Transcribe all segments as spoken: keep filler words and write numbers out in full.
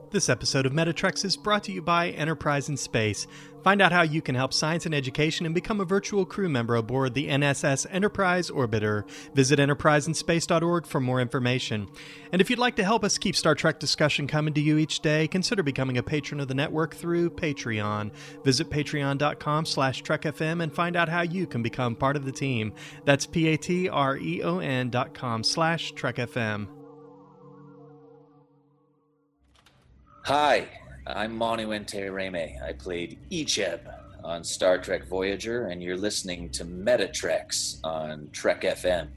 This episode of Metatrex is brought to you by Enterprise in Space. Find out how you can help science and education and become a virtual crew member aboard the N S S Enterprise Orbiter. Visit enterprise in space dot org for more information. And if you'd like to help us keep Star Trek discussion coming to you each day, consider becoming a patron of the network through Patreon. Visit patreon dot com slash trek f m and find out how you can become part of the team. That's P-A-T-R-E-O-N dot com slash trek f m. Hi, I'm Manu Ntereme. I played Icheb on Star Trek Voyager, and you're listening to Metatrex on Trek F M.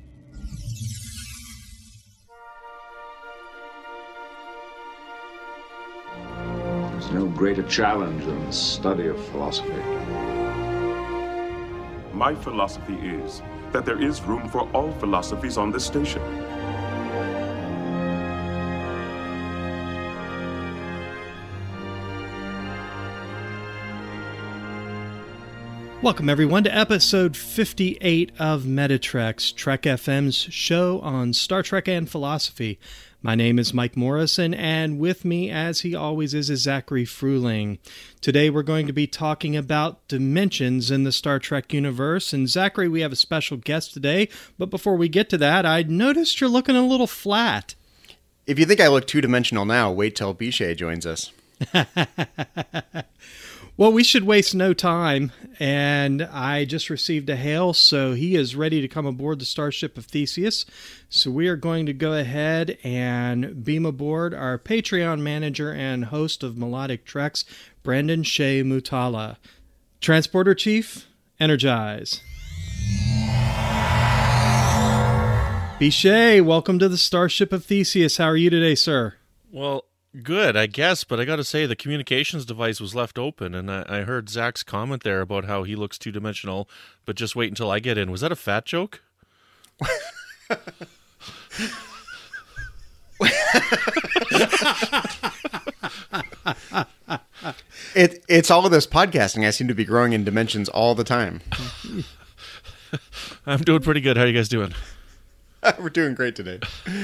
There's no greater challenge than the study of philosophy. My philosophy is that there is room for all philosophies on this station. Welcome, everyone, to episode fifty-eight of Metatrex, Trek F M's show on Star Trek and philosophy. My name is Mike Morrison, and with me, as he always is, is Zachary Fruling. Today, we're going to be talking about dimensions in the Star Trek universe. And Zachary, we have a special guest today, but before we get to that, I noticed you're looking a little flat. If you think I look two-dimensional now, wait till Bichet joins us. Well, we should waste no time, and I just received a hail, so he is ready to come aboard the Starship of Theseus. So we are going to go ahead and beam aboard our Patreon manager and host of Melodic Treks, Brandon Shea Mutala. Transporter Chief, energize. Bichet, welcome to the Starship of Theseus. How are you today, sir? Well, good, I guess, but I got to say the communications device was left open, and I, I heard Zach's comment there about how he looks two-dimensional, but just wait until I get in. Was that a fat joke? it, it's all of this podcasting. I seem to be growing in dimensions all the time. I'm doing pretty good. How are you guys doing? We're doing great today.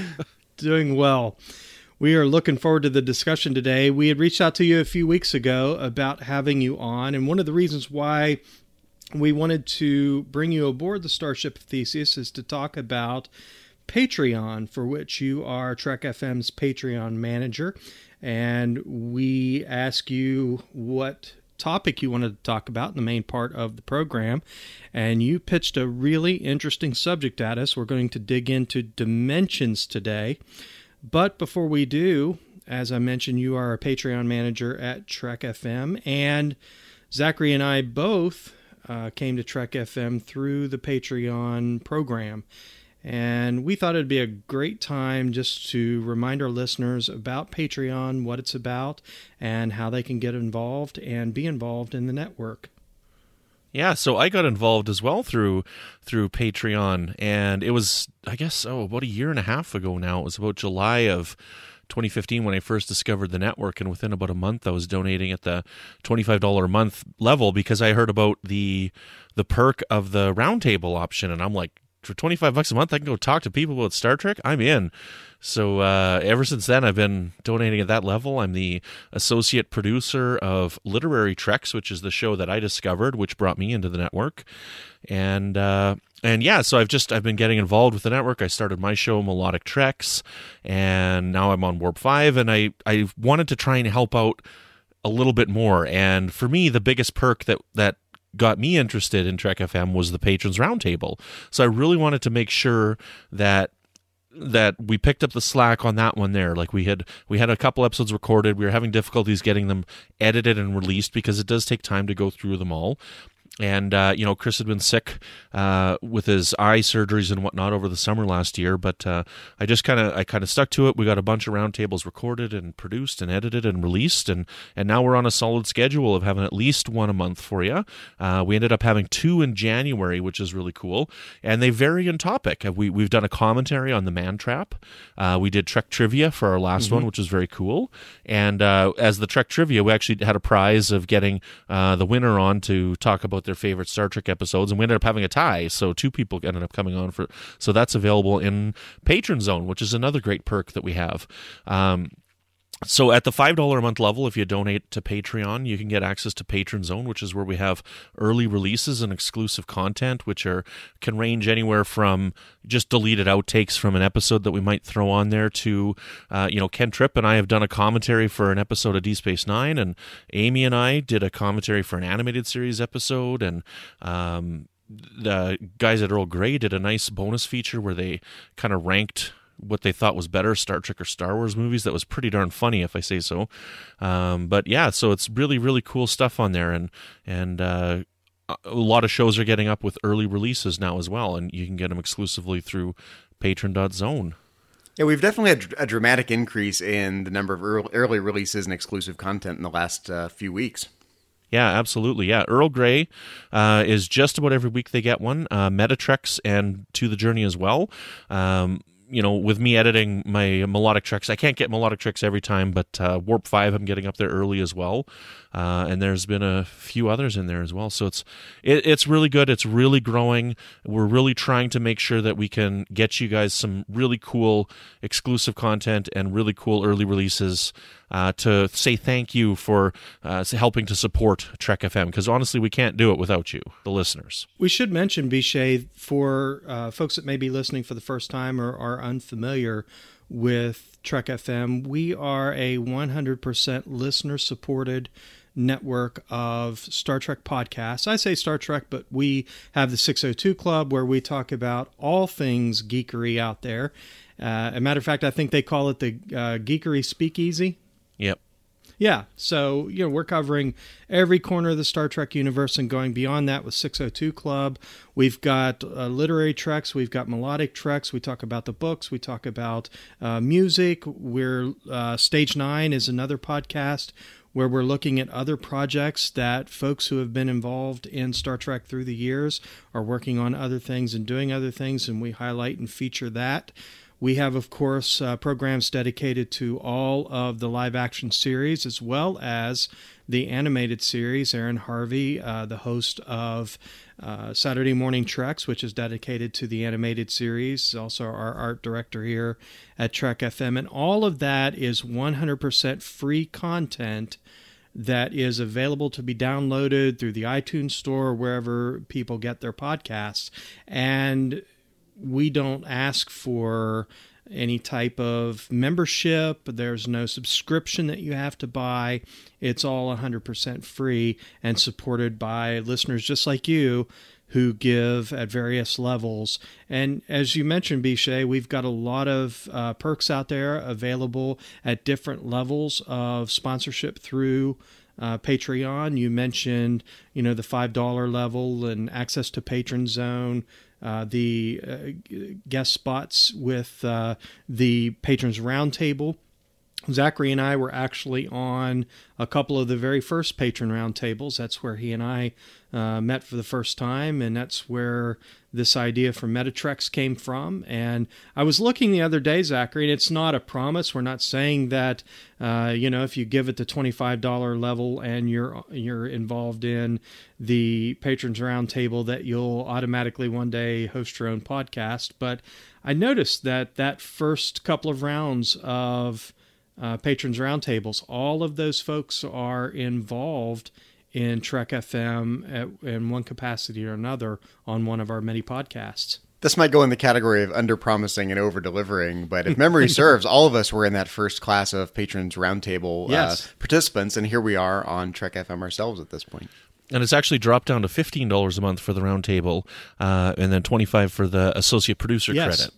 Doing well. We are looking forward to the discussion today. We had reached out to you a few weeks ago about having you on, and one of the reasons why we wanted to bring you aboard the Starship of Theseus is to talk about Patreon, for which you are Trek F M's Patreon manager, and we asked you what topic you wanted to talk about in the main part of the program, and you pitched a really interesting subject at us. We're going to dig into dimensions today. But before we do, as I mentioned, you are a Patreon manager at Trek F M, and Zachary and I both uh, came to Trek F M through the Patreon program. And we thought it'd be a great time just to remind our listeners about Patreon, what it's about, and how they can get involved and be involved in the network. Yeah, so I got involved as well through through Patreon, and it was, I guess, oh, about a year and a half ago now. It was about July of twenty fifteen when I first discovered the network, and within about a month I was donating at the twenty-five dollars a month level because I heard about the the perk of the roundtable option, and I'm like, for twenty-five bucks a month, I can go talk to people about Star Trek? I'm in. So uh, ever since then, I've been donating at that level. I'm the associate producer of Literary Treks, which is the show that I discovered, which brought me into the network. And uh, and yeah, so I've just I've been getting involved with the network. I started my show, Melodic Treks, and now I'm on Warp five, and I, I wanted to try and help out a little bit more. And for me, the biggest perk that that got me interested in Trek F M was the Patrons Roundtable. So I really wanted to make sure that that we picked up the slack on that one there. Like we had we had a couple episodes recorded. We were having difficulties getting them edited and released because it does take time to go through them all. And, uh, you know, Chris had been sick uh, with his eye surgeries and whatnot over the summer last year, but uh, I just kind of I kind of stuck to it. We got a bunch of roundtables recorded and produced and edited and released, and, and now we're on a solid schedule of having at least one a month for you. Uh, we ended up having two in January, which is really cool, and they vary in topic. We, we've done a commentary on the Man Trap. Uh, we did Trek Trivia for our last mm-hmm. one, which was very cool, and uh, as the Trek Trivia, we actually had a prize of getting uh, the winner on to talk about their favorite Star Trek episodes, and we ended up having a tie, so two people ended up coming on for, so that's available in Patron Zone, which is another great perk that we have. Um, So at the five dollars a month level, if you donate to Patreon, you can get access to Patron Zone, which is where we have early releases and exclusive content, which are can range anywhere from just deleted outtakes from an episode that we might throw on there to, uh, you know, Ken Tripp and I have done a commentary for an episode of Deep Space Nine, and Amy and I did a commentary for an animated series episode, and um, the guys at Earl Grey did a nice bonus feature where they kind of ranked what they thought was better, Star Trek or Star Wars movies. That was pretty darn funny, if I say so. Um, but yeah, so it's really, really cool stuff on there, and and uh, a lot of shows are getting up with early releases now as well, and you can get them exclusively through patron dot zone. Yeah, we've definitely had a dramatic increase in the number of early, early releases and exclusive content in the last uh, few weeks. Yeah, absolutely. Yeah, Earl Grey uh, is just about every week they get one. Uh, Metatrex and To the Journey as well. Um, you know, with me editing my melodic treks, I can't get melodic treks every time, but uh, Warp five I'm getting up there early as well. Uh, and there's been a few others in there as well. So it's it, it's really good. It's really growing. We're really trying to make sure that we can get you guys some really cool exclusive content and really cool early releases uh, to say thank you for uh, helping to support Trek F M, because honestly, we can't do it without you, the listeners. We should mention, Bishay, for uh, folks that may be listening for the first time or are unfamiliar with Trek F M, we are a one hundred percent listener-supported network of Star Trek podcasts. I say Star Trek, but we have the six oh two Club, where we talk about all things geekery out there. Uh, as a matter of fact, I think they call it the uh, Geekery Speakeasy. Yep. Yeah, so you know we're covering every corner of the Star Trek universe and going beyond that with six oh two Club. We've got uh, literary treks, we've got melodic treks. We talk about the books, we talk about uh, music. We're uh, Stage Nine is another podcast where we're looking at other projects that folks who have been involved in Star Trek through the years are working on other things and doing other things, and we highlight and feature that. We have, of course, uh, programs dedicated to all of the live-action series as well as the animated series. Aaron Harvey, uh, the host of uh, Saturday Morning Treks, which is dedicated to the animated series, also our art director here at Trek F M. And all of that is one hundred percent free content that is available to be downloaded through the iTunes Store, wherever people get their podcasts. And we don't ask for any type of membership. There's no subscription that you have to buy. It's all one hundred percent free and supported by listeners just like you who give at various levels. And as you mentioned, Bishay, we've got a lot of uh, perks out there available at different levels of sponsorship through Uh, Patreon. You mentioned, you know, the five dollars level and access to Patron Zone, uh, the uh, guest spots with uh, the Patrons Roundtable. Zachary and I were actually on a couple of the very first Patron Roundtables. That's where he and I uh, met for the first time, and that's where this idea for Metatrex came from. And I was looking the other day, Zachary, and it's not a promise. We're not saying that, uh, you know, if you give it the twenty-five dollars level and you're you're involved in the Patrons Roundtable that you'll automatically one day host your own podcast. But I noticed that that first couple of rounds of Uh, Patrons Roundtables, all of those folks are involved in Trek F M at, in one capacity or another on one of our many podcasts. This might go in the category of under-promising and over-delivering, but if memory serves, all of us were in that first class of Patrons Roundtable yes. uh, participants, and here we are on Trek F M ourselves at this point. And it's actually dropped down to fifteen dollars a month for the Roundtable, uh, and then twenty-five dollars for the associate producer yes. credit.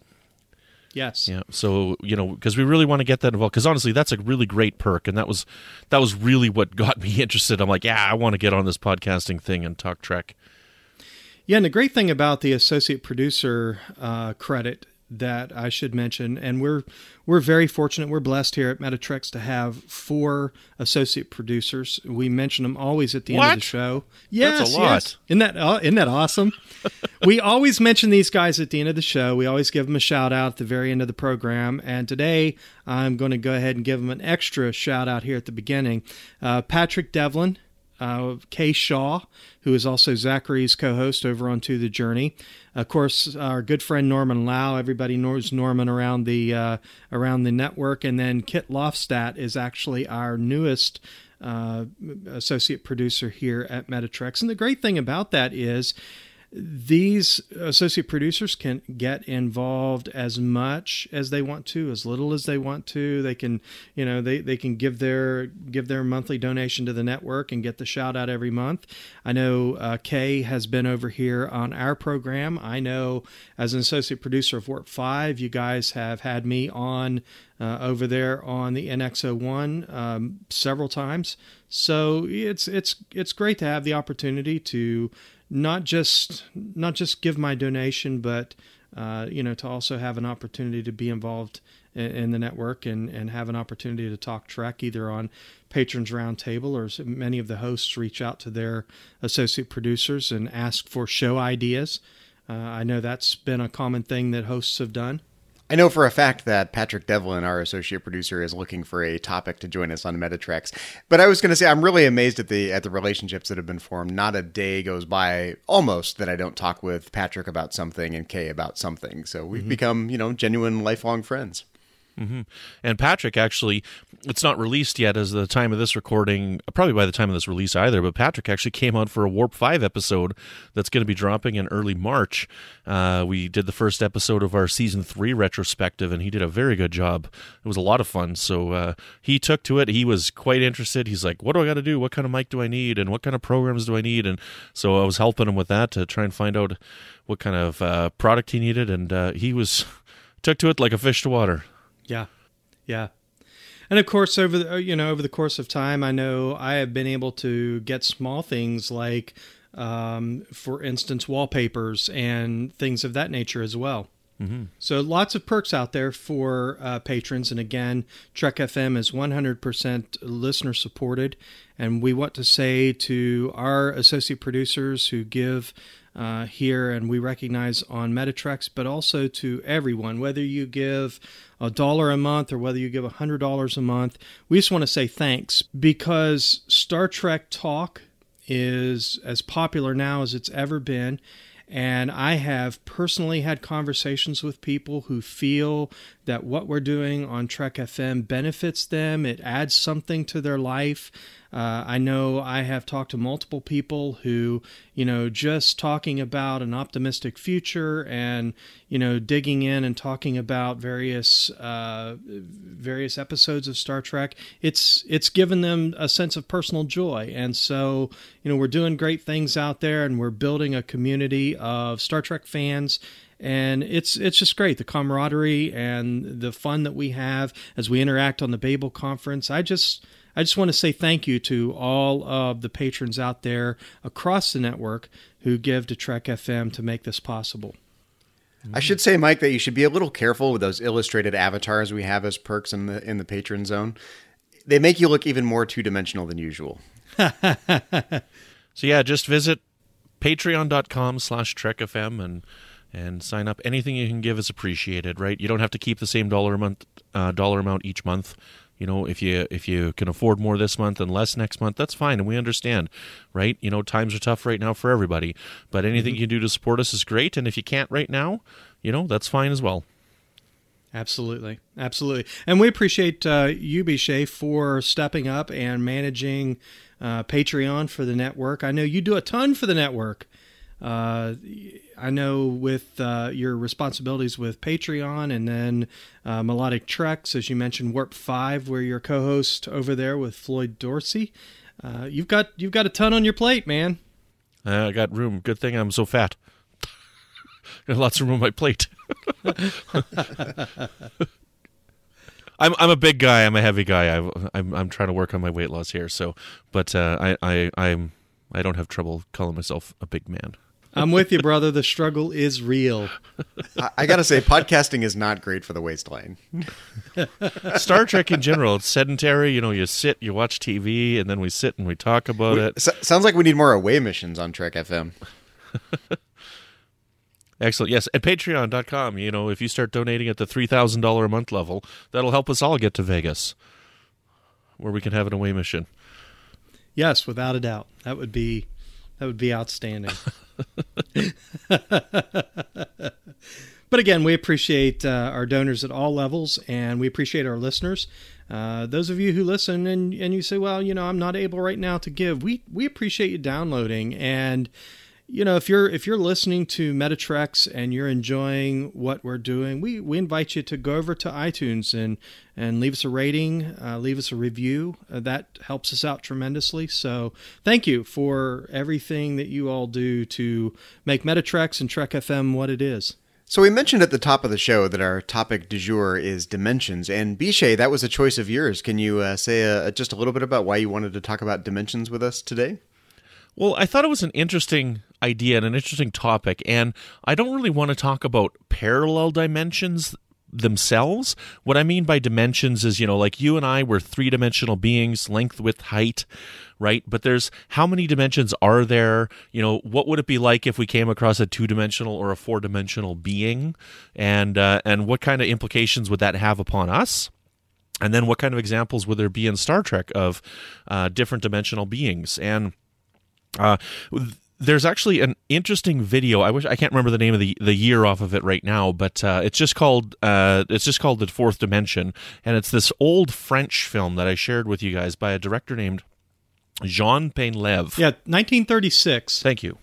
Yes. Yeah. So, you know, because we really want to get that involved, because honestly, that's a really great perk. And that was, that was really what got me interested. I'm like, yeah, I want to get on this podcasting thing and talk Trek. Yeah. And the great thing about the associate producer uh, credit that I should mention, and we're, we're very fortunate. We're blessed here at Metatrex to have four associate producers. We mention them always at the what? end of the show. Yes, That's a lot. Yes. Isn't that, uh, isn't that awesome? We always mention these guys at the end of the show. We always give them a shout out at the very end of the program. And today I'm going to go ahead and give them an extra shout out here at the beginning. Uh, Patrick Devlin, uh, Kay Shaw, who is also Zachary's co-host over on To the Journey. Of course, our good friend Norman Lau. Everybody knows Norman around the uh, around the network. And then Kit Lofstadt is actually our newest uh, associate producer here at Metatrex. And the great thing about that is these associate producers can get involved as much as they want to, as little as they want to. They can, you know, they, they can give their give their monthly donation to the network and get the shout out every month. I know uh, Kay has been over here on our program. I know as an associate producer of Warp five, you guys have had me on uh, over there on the N X oh one um, several times. So it's it's it's great to have the opportunity to not just not just give my donation, but uh, you know, to also have an opportunity to be involved in, in the network and, and have an opportunity to talk Trek either on Patrons Roundtable, or many of the hosts reach out to their associate producers and ask for show ideas. Uh, I know that's been a common thing that hosts have done. I know for a fact that Patrick Devlin, our associate producer, is looking for a topic to join us on Metatrex. But I was going to say, I'm really amazed at the at the relationships that have been formed. Not a day goes by, almost, that I don't talk with Patrick about something and Kay about something. So we've mm-hmm. become, you know, genuine lifelong friends. Mm-hmm. And Patrick, actually, it's not released yet as the time of this recording, probably by the time of this release either, but Patrick actually came on for a Warp five episode that's going to be dropping in early March. Uh, we did the first episode of our Season three retrospective, and he did a very good job. It was a lot of fun. So uh, he took to it. He was quite interested. He's like, what do I got to do? What kind of mic do I need? And what kind of programs do I need? And so I was helping him with that to try and find out what kind of uh, product he needed, and uh, he was took to it like a fish to water. Yeah, yeah, and of course, over the you know over the course of time, I know I have been able to get small things like, um, for instance, wallpapers and things of that nature as well. Mm-hmm. So lots of perks out there for uh, patrons, and again, Trek F M is one hundred percent listener supported, and we want to say to our associate producers who give Uh, here, and we recognize on Metatrex, but also to everyone, whether you give a dollar a month or whether you give a hundred dollars a month. We just want to say thanks, because Star Trek talk is as popular now as it's ever been. And I have personally had conversations with people who feel that what we're doing on Trek F M benefits them. It adds something to their life. Uh, I know I have talked to multiple people who, you know, just talking about an optimistic future and, you know, digging in and talking about various uh, various episodes of Star Trek. It's it's given them a sense of personal joy. And so, you know, we're doing great things out there, and we're building a community of Star Trek fans. And it's it's just great, the camaraderie and the fun that we have as we interact on the Babel Conference. I just I just want to say thank you to all of the patrons out there across the network who give to Trek F M to make this possible. I should say, Mike, that you should be a little careful with those illustrated avatars we have as perks in the in the patron zone. They make you look even more two-dimensional than usual. So yeah, just visit patreon.com slash trekfm and and sign up. Anything you can give is appreciated, right? You don't have to keep the same dollar a month, uh, dollar amount each month. You know, if you if you can afford more this month and less next month, that's fine, and we understand, right? You know, times are tough right now for everybody, but anything mm-hmm. you can do to support us is great, and if you can't right now, you know, that's fine as well. Absolutely, absolutely. And we appreciate uh, you, Bishay, for stepping up and managing uh, Patreon for the network. I know you do a ton for the network. Uh, I know with uh, your responsibilities with Patreon, and then uh, Melodic Treks, as you mentioned, Warp five, where you're co-host over there with Floyd Dorsey. Uh, you've got you've got a ton on your plate, man. Uh, I got room. Good thing I'm so fat. Got lots of room on my plate. I'm I'm a big guy. I'm a heavy guy. I, I'm I'm trying to work on my weight loss here. So, but uh, I I I'm I don't have trouble calling myself a big man. I'm with you, brother. The struggle is real. I, I got to say, podcasting is not great for the waistline. Star Trek in general, it's sedentary. You know, you sit, you watch T V, and then we sit and we talk about we, it. So, sounds like we need more away missions on Trek F M. Excellent. Yes, at patreon dot com, you know, if you start donating at the three thousand dollars a month level, that'll help us all get to Vegas, where we can have an away mission. Yes, without a doubt. That would be that would be outstanding. But again, we appreciate uh, our donors at all levels, and we appreciate our listeners. Uh, those of you who listen and, and you say, well, you know, I'm not able right now to give. We we appreciate you downloading. And, you know, if you're if you're listening to Metatrex and you're enjoying what we're doing, we, we invite you to go over to iTunes and, and leave us a rating, uh, leave us a review. Uh, that helps us out tremendously. So thank you for everything that you all do to make Metatrex and Trek F M what it is. So we mentioned at the top of the show that our topic du jour is dimensions, and Bishay, that was a choice of yours. Can you uh, say uh, just a little bit about why you wanted to talk about dimensions with us today? Well, I thought it was an interesting idea and an interesting topic, and I don't really want to talk about parallel dimensions themselves. What I mean by dimensions is, you know, like you and I were three-dimensional beings, length, width, height, right? But there's how many dimensions are there? You know, what would it be like if we came across a two-dimensional or a four-dimensional being? And uh, and what kind of implications would that have upon us? And then what kind of examples would there be in Star Trek of uh, different dimensional beings? And uh there's actually an interesting video. I wish I can't remember the name of the, the year off of it right now, but uh, it's just called uh, it's just called The Fourth Dimension, and it's this old French film that I shared with you guys by a director named Jean Painlevé. Yeah, nineteen thirty-six. Thank you.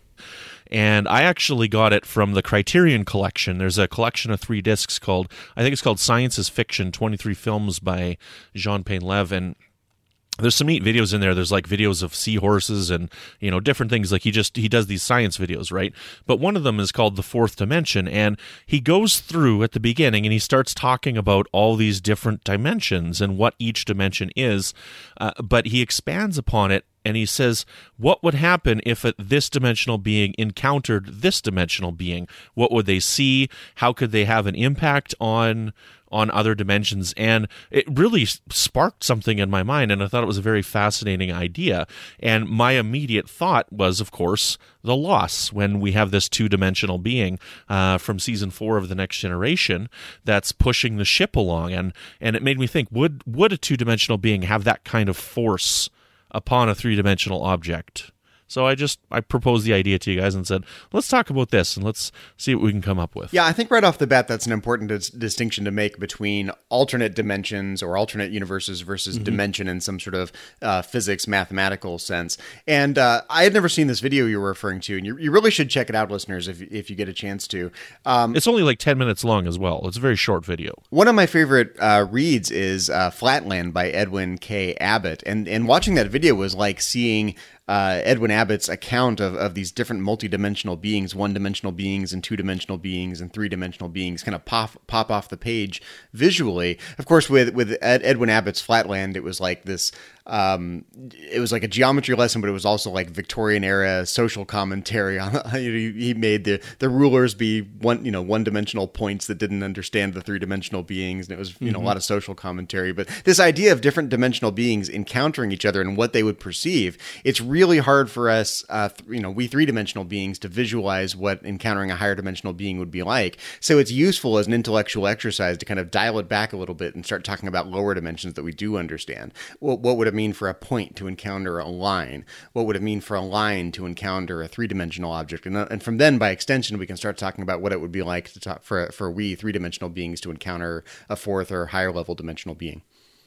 And I actually got it from the Criterion Collection. There's a collection of three discs called, I think it's called Science is Fiction, twenty-three films by Jean Painlevé, and there's some neat videos in there. There's like videos of seahorses and, you know, different things. Like he just, he does these science videos, right? But one of them is called The Fourth Dimension. And he goes through at the beginning and he starts talking about all these different dimensions and what each dimension is. Uh, but he expands upon it and he says, what would happen if a, this dimensional being encountered this dimensional being? What would they see? How could they have an impact on on other dimensions? And it really sparked something in my mind, and I thought it was a very fascinating idea. And my immediate thought was, of course, the loss when we have this two-dimensional being uh, from season four of The Next Generation that's pushing the ship along. And and it made me think, would would a two-dimensional being have that kind of force upon a three-dimensional object? So I just, I proposed the idea to you guys and said, let's talk about this and let's see what we can come up with. Yeah, I think right off the bat, that's an important dis- distinction to make between alternate dimensions or alternate universes versus mm-hmm. dimension in some sort of uh, physics, mathematical sense. And uh, I had never seen this video you were referring to, and you, you really should check it out, listeners, if, if you get a chance to. Um, it's only like ten minutes long as well. It's a very short video. One of my favorite uh, reads is uh, Flatland by Edwin K. Abbott. And, and watching that video was like seeing Uh, Edwin Abbott's account of, of these different multidimensional beings, one-dimensional beings and two-dimensional beings and three-dimensional beings kind of pop pop off the page visually. Of course, with with Ed, Edwin Abbott's Flatland, it was like this, um, it was like a geometry lesson, but it was also like Victorian-era social commentary on. He made the, the rulers be one, you know, one-dimensional points that didn't understand the three-dimensional beings, and it was, you know, mm-hmm. a lot of social commentary. But this idea of different dimensional beings encountering each other and what they would perceive, it's really really hard for us, uh, th- you know, we three-dimensional beings to visualize what encountering a higher dimensional being would be like. So it's useful as an intellectual exercise to kind of dial it back a little bit and start talking about lower dimensions that we do understand. What, what would it mean for a point to encounter a line? What would it mean for a line to encounter a three-dimensional object? And, uh, and from then, by extension, we can start talking about what it would be like to talk for, for we three-dimensional beings to encounter a fourth or higher level dimensional being.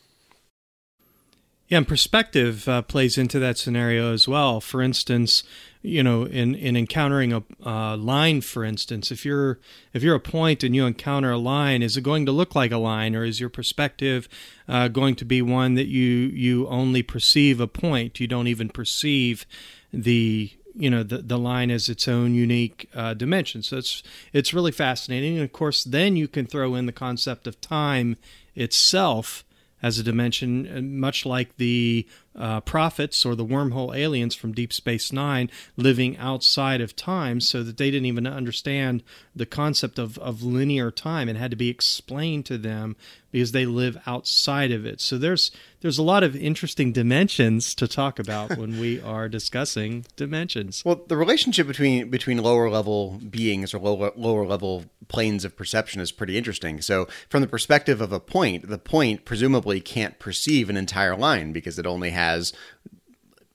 Yeah, and perspective uh, plays into that scenario as well. For instance, you know, in, in encountering a uh, line, for instance, if you're if you're a point and you encounter a line, is it going to look like a line, or is your perspective uh, going to be one that you you only perceive a point? You don't even perceive the you know the the line as its own unique uh, dimension. So it's it's really fascinating. And of course, then you can throw in the concept of time itself as a dimension, much like the uh, prophets or the wormhole aliens from Deep Space Nine living outside of time, so that they didn't even understand the concept of, of linear time. It had to be explained to them because they live outside of it. So there's there's a lot of interesting dimensions to talk about when we are discussing dimensions. Well, the relationship between between lower level beings or lower lower level planes of perception is pretty interesting. So from the perspective of a point, the point presumably can't perceive an entire line because it only has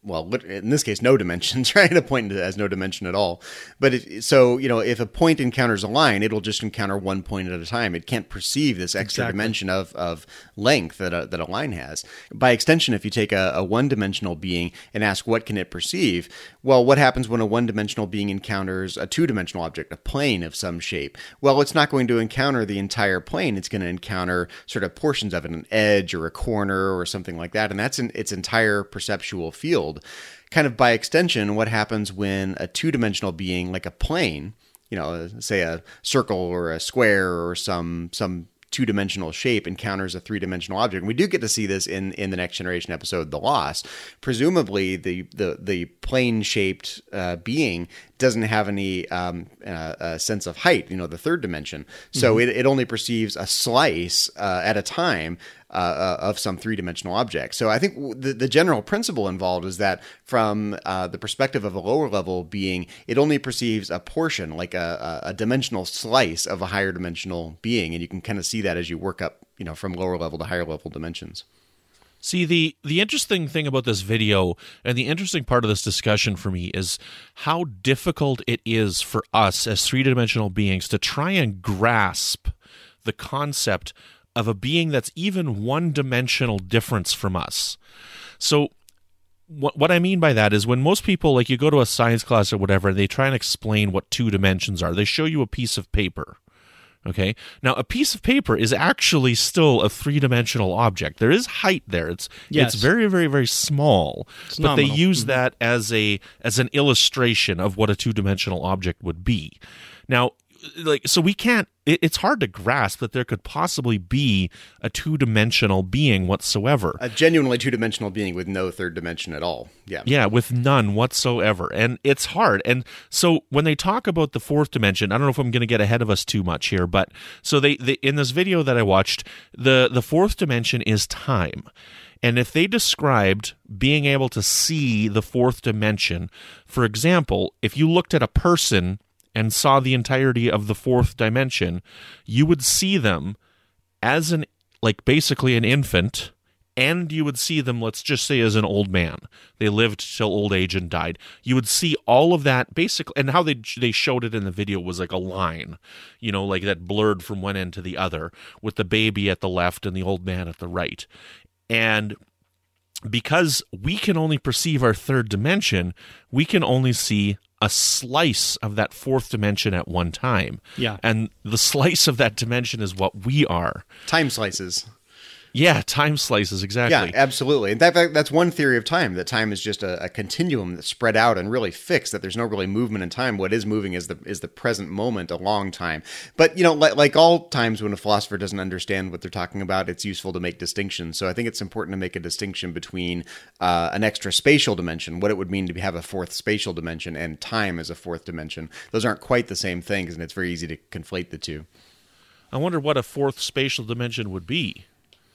well, in this case, no dimensions, right? A point has no dimension at all. But if, so, you know, if a point encounters a line, it'll just encounter one point at a time. It can't perceive this extra Exactly. dimension of, of length that a, that a line has. By extension, if you take a, a one-dimensional being and ask what can it perceive, well, what happens when a one-dimensional being encounters a two-dimensional object, a plane of some shape? Well, it's not going to encounter the entire plane. It's going to encounter sort of portions of it, an edge or a corner or something like that. And that's in its entire perceptual field. Kind of by extension, what happens when a two-dimensional being, like a plane, you know, say a circle or a square or some some two-dimensional shape, encounters a three-dimensional object? And we do get to see this in, in the Next Generation episode, The Lost. Presumably, the the, the plane-shaped uh, being doesn't have any um, uh, uh, sense of height, you know, the third dimension. So mm-hmm. it, it only perceives a slice uh, at a time uh, uh, of some three-dimensional object. So I think the, the general principle involved is that from uh, the perspective of a lower-level being, it only perceives a portion, like a, a dimensional slice of a higher-dimensional being, and you can kind of see that as you work up, you know, from lower-level to higher-level dimensions. See, the, the interesting thing about this video and the interesting part of this discussion for me is how difficult it is for us as three-dimensional beings to try and grasp the concept of a being that's even one-dimensional difference from us. So what what I mean by that is when most people, like you go to a science class or whatever, and they try and explain what two dimensions are, they show you a piece of paper. Okay. Now, a piece of paper is actually still a three-dimensional object. There is height there. It's Yes. it's very, very, very small. It's but they nominal. use Mhm. that as a as an illustration of what a two-dimensional object would be. Now, like so, we can't. It, it's hard to grasp that there could possibly be a two-dimensional being whatsoever. A genuinely two-dimensional being with no third dimension at all. Yeah. Yeah, with none whatsoever. And it's hard. And so when they talk about the fourth dimension, I don't know if I'm going to get ahead of us too much here, but so they, they in this video that I watched, the, the fourth dimension is time. And if they described being able to see the fourth dimension, for example, if you looked at a person and saw the entirety of the fourth dimension, you would see them as an, like basically an infant, and you would see them, let's just say, as an old man. They lived till old age and died. You would see all of that basically, and how they they showed it in the video was like a line, you know, like that blurred from one end to the other, with the baby at the left and the old man at the right. And because we can only perceive our third dimension, we can only see a slice of that fourth dimension at one time. Yeah. And the slice of that dimension is what we are. Time slices. Yeah, time slices, exactly. Yeah, absolutely. In fact, that's one theory of time, that time is just a, a continuum that's spread out and really fixed, that there's no really movement in time. What is moving is the is the present moment along time. But, you know, like, like all times when a philosopher doesn't understand what they're talking about, it's useful to make distinctions. So I think it's important to make a distinction between uh, an extra spatial dimension, what it would mean to have a fourth spatial dimension, and time as a fourth dimension. Those aren't quite the same things, and it's very easy to conflate the two. I wonder what a fourth spatial dimension would be.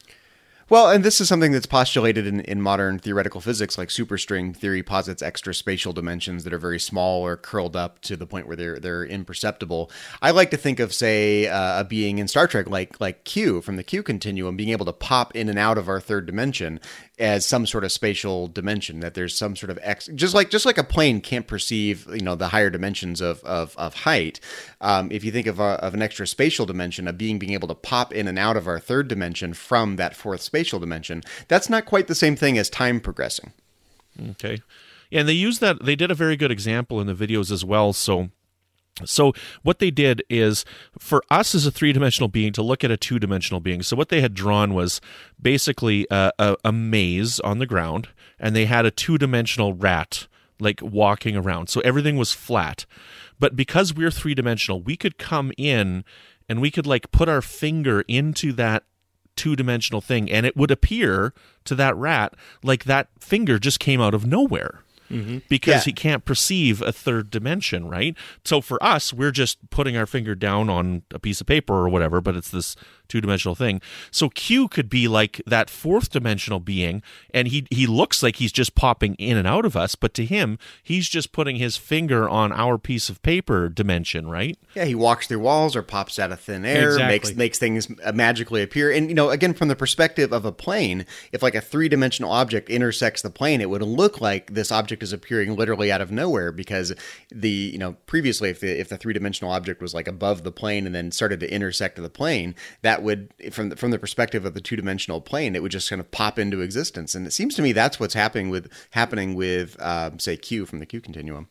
Well, and this is something that's postulated in, in modern theoretical physics, like superstring theory posits extra spatial dimensions that are very small or curled up to the point where they're they're imperceptible. I like to think of, say, uh, a being in Star Trek like like Q from the Q continuum being able to pop in and out of our third dimension as some sort of spatial dimension. That there's some sort of X, just like just like a plane can't perceive, you know, the higher dimensions of of, of height. Um, if you think of a, of an extra spatial dimension, a being being able to pop in and out of our third dimension from that fourth spatial dimension, that's not quite the same thing as time progressing. Okay. Yeah, and they used that, they did a very good example in the videos as well. So So what they did is, for us as a three-dimensional being to look at a two-dimensional being, so what they had drawn was basically a, a, a maze on the ground, and they had a two-dimensional rat like walking around. So everything was flat. But because we're three-dimensional, we could come in and we could like put our finger into that two-dimensional thing, and it would appear to that rat like that finger just came out of nowhere. Mm-hmm. Because Yeah. he can't perceive a third dimension, right? So for us, we're just putting our finger down on a piece of paper or whatever, but it's this two-dimensional thing. So Q could be like that fourth-dimensional being, and he he looks like he's just popping in and out of us, but to him, he's just putting his finger on our piece of paper dimension, right? Yeah, he walks through walls or pops out of thin air, Exactly. makes makes things magically appear. And, you know, again, from the perspective of a plane, if like a three-dimensional object intersects the plane, it would look like this object is appearing literally out of nowhere, because the, you know, previously if the if the three-dimensional object was like above the plane and then started to intersect the plane, that would, from the, from the perspective of the two-dimensional plane, it would just kind of pop into existence. And it seems to me that's what's happening with happening with um, say Q from the Q continuum.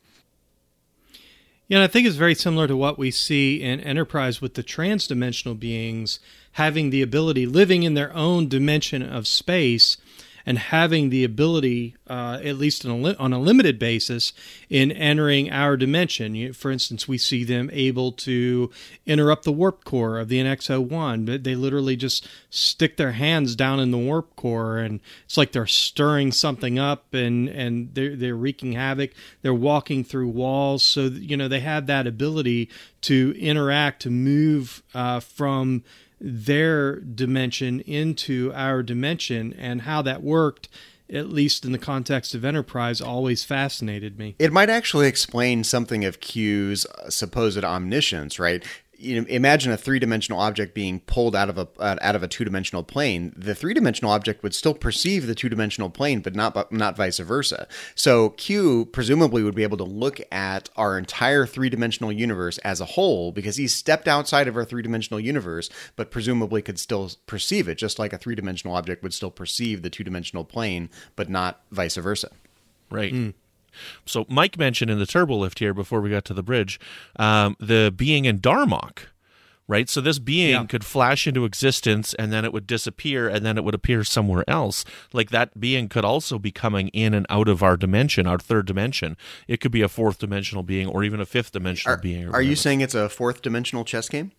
Yeah, and I think it's very similar to what we see in Enterprise with the trans-dimensional beings having the ability, living in their own dimension of space, and having the ability, uh, at least on a, li- on a limited basis, in entering our dimension. You, for instance, we see them able to interrupt the warp core of the N X oh one. But they literally just stick their hands down in the warp core, and it's like they're stirring something up, and, and they're, they're wreaking havoc. They're walking through walls. So, you know, they have that ability to interact, to move uh, from their dimension into our dimension, and how that worked, at least in the context of Enterprise, always fascinated me. It might actually explain something of Q's supposed omniscience, right? You know, imagine a three-dimensional object being pulled out of a out of a two-dimensional plane. The three-dimensional object would still perceive the two-dimensional plane, but not not vice versa. So Q presumably would be able to look at our entire three-dimensional universe as a whole, because he's stepped outside of our three-dimensional universe, but presumably could still perceive it, just like a three-dimensional object would still perceive the two-dimensional plane, but not vice versa. Right. Mm. So Mike mentioned in the turbo lift here before we got to the bridge, um, the being in Darmok, right? So this being yeah. could flash into existence, and then it would disappear, and then it would appear somewhere else. Like that being could also be coming in and out of our dimension, our third dimension. It could be a fourth dimensional being, or even a fifth dimensional are, being. Or are you saying it's a fourth dimensional chess game?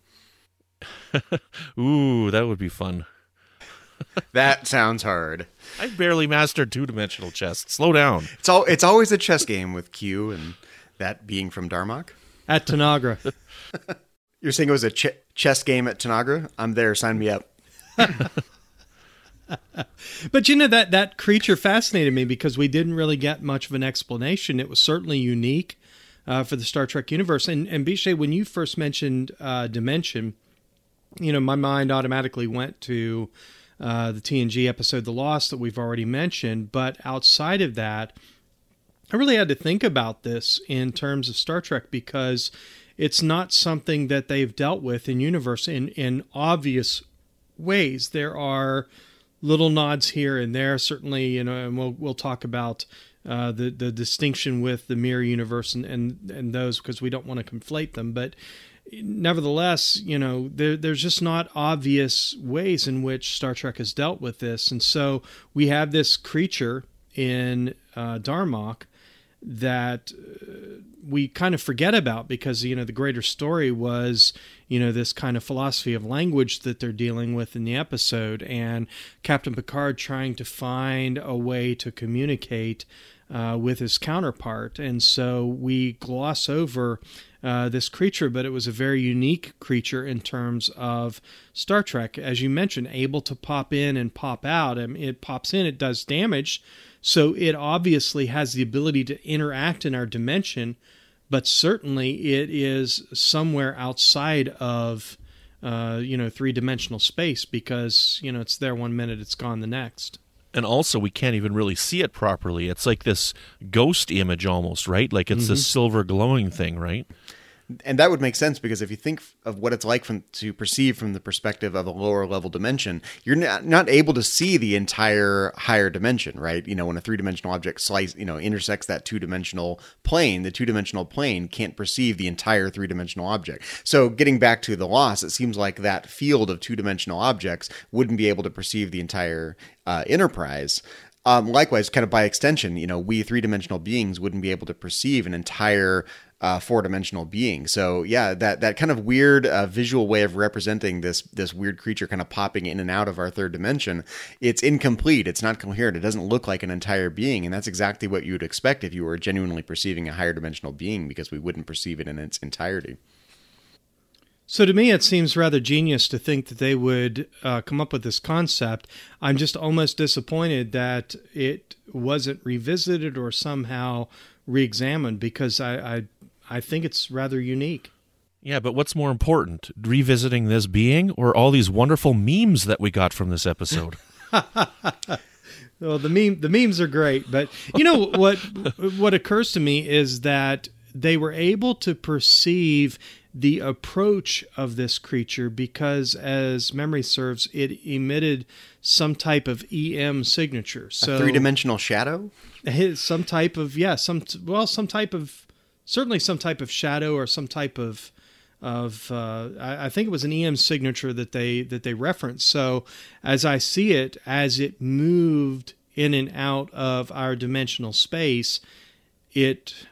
Ooh, that would be fun. That sounds hard. I barely mastered two-dimensional chess. Slow down. It's all. It's always a chess game with Q and that being from Darmok. At Tanagra. You're saying it was a ch- chess game at Tanagra? I'm there. Sign me up. But you know, that, that creature fascinated me because we didn't really get much of an explanation. It was certainly unique uh, for the Star Trek universe. And, and Bishay, when you first mentioned uh, Dimension, you know, my mind automatically went to Uh, the T N G episode The Lost that we've already mentioned. But outside of that, I really had to think about this in terms of Star Trek, because it's not something that they've dealt with in universe in, in obvious ways. There are little nods here and there, certainly, you know, and we'll we'll talk about uh, the the distinction with the Mirror Universe and, and, and those, because we don't want to conflate them. But nevertheless, you know, there, there's just not obvious ways in which Star Trek has dealt with this. And so we have this creature in uh, Darmok that uh, we kind of forget about, because, you know, the greater story was, you know, this kind of philosophy of language that they're dealing with in the episode, and Captain Picard trying to find a way to communicate uh, with his counterpart. And so we gloss over Uh, this creature, but it was a very unique creature in terms of Star Trek. As you mentioned, able to pop in and pop out. I mean, it pops in, it does damage, so it obviously has the ability to interact in our dimension, but certainly it is somewhere outside of, uh, you know, three-dimensional space, because, you know, it's there one minute, it's gone the next. And also, we can't even really see it properly. It's like this ghost image almost, right? Like it's mm-hmm. this silver glowing thing, right? And that would make sense, because if you think of what it's like from, to perceive from the perspective of a lower level dimension, you're not, not able to see the entire higher dimension, right? You know, when a three-dimensional object slice, you know, intersects that two-dimensional plane, the two-dimensional plane can't perceive the entire three-dimensional object. So getting back to The Lost, it seems like that field of two-dimensional objects wouldn't be able to perceive the entire uh, Enterprise. Um, likewise, kind of by extension, you know, we three-dimensional beings wouldn't be able to perceive an entire uh, four-dimensional being. So, yeah, that that kind of weird uh, visual way of representing this this weird creature kind of popping in and out of our third dimension, it's incomplete. It's not coherent. It doesn't look like an entire being, and that's exactly what you would expect if you were genuinely perceiving a higher dimensional being, because we wouldn't perceive it in its entirety. So to me, it seems rather genius to think that they would uh, come up with this concept. I'm just almost disappointed that it wasn't revisited or somehow re-examined, because I, I, I think it's rather unique. Yeah, but what's more important, revisiting this being or all these wonderful memes that we got from this episode? Well, the meme, the memes are great, but you know what? What occurs to me is that they were able to perceive the approach of this creature because, as memory serves, it emitted some type of E M signature. So a three-dimensional shadow? Some type of, yeah, some well, some type of, certainly some type of shadow or some type of, of uh, I, I think it was an E M signature that they that they referenced. So as I see it, as it moved in and out of our dimensional space, it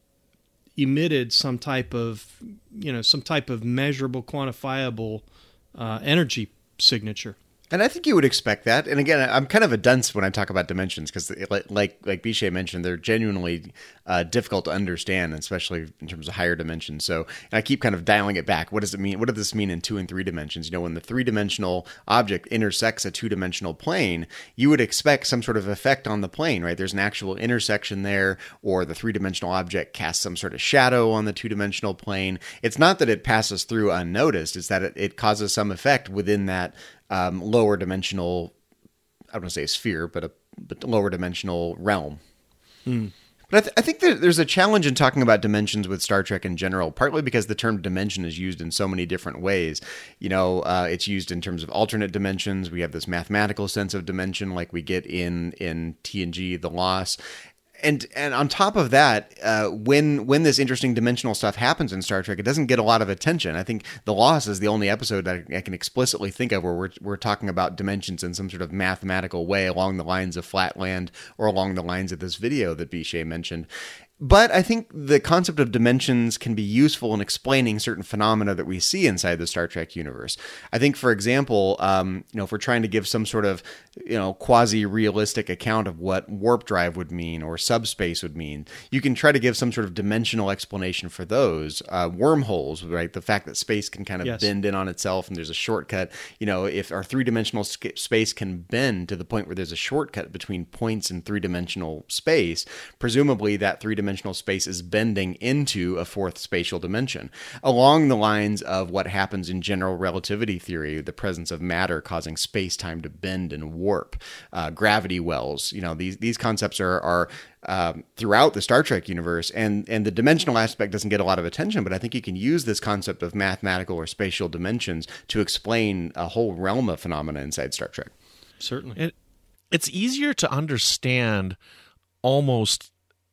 emitted some type of, you know, some type of measurable, quantifiable uh, energy signature. And I think you would expect that. And again, I'm kind of a dunce when I talk about dimensions because, like like, like Bishay mentioned, they're genuinely uh, difficult to understand, especially in terms of higher dimensions. So, and I keep kind of dialing it back. What does it mean? What does this mean in two and three dimensions? You know, when the three-dimensional object intersects a two-dimensional plane, you would expect some sort of effect on the plane, right? There's an actual intersection there, or the three-dimensional object casts some sort of shadow on the two-dimensional plane. It's not that it passes through unnoticed. It's that it, it causes some effect within that Um, lower dimensional, I don't want to say a sphere, but a but lower dimensional realm. Hmm. But I, th- I think that there's a challenge in talking about dimensions with Star Trek in general, partly because the term dimension is used in so many different ways. You know, uh, it's used in terms of alternate dimensions. We have this mathematical sense of dimension like we get in, in T N G, The Loss. And and on top of that, uh, when when this interesting dimensional stuff happens in Star Trek, it doesn't get a lot of attention. I think The Loss is the only episode that I, I can explicitly think of where we're we're talking about dimensions in some sort of mathematical way along the lines of Flatland or along the lines of this video that Bishay mentioned. But I think the concept of dimensions can be useful in explaining certain phenomena that we see inside the Star Trek universe. I think, for example, um, you know, if we're trying to give some sort of, you know, quasi-realistic account of what warp drive would mean or subspace would mean, you can try to give some sort of dimensional explanation for those. Uh, wormholes, right? The fact that space can kind of Yes. bend in on itself and there's a shortcut. You know, if our three-dimensional sc- space can bend to the point where there's a shortcut between points in three-dimensional space, presumably that three-dimensional space is bending into a fourth spatial dimension, along the lines of what happens in general relativity theory, the presence of matter causing space-time to bend and warp, uh, gravity wells. You know, these these concepts are are um, throughout the Star Trek universe, and and the dimensional aspect doesn't get a lot of attention, but I think you can use this concept of mathematical or spatial dimensions to explain a whole realm of phenomena inside Star Trek. Certainly. It, it's easier to understand almost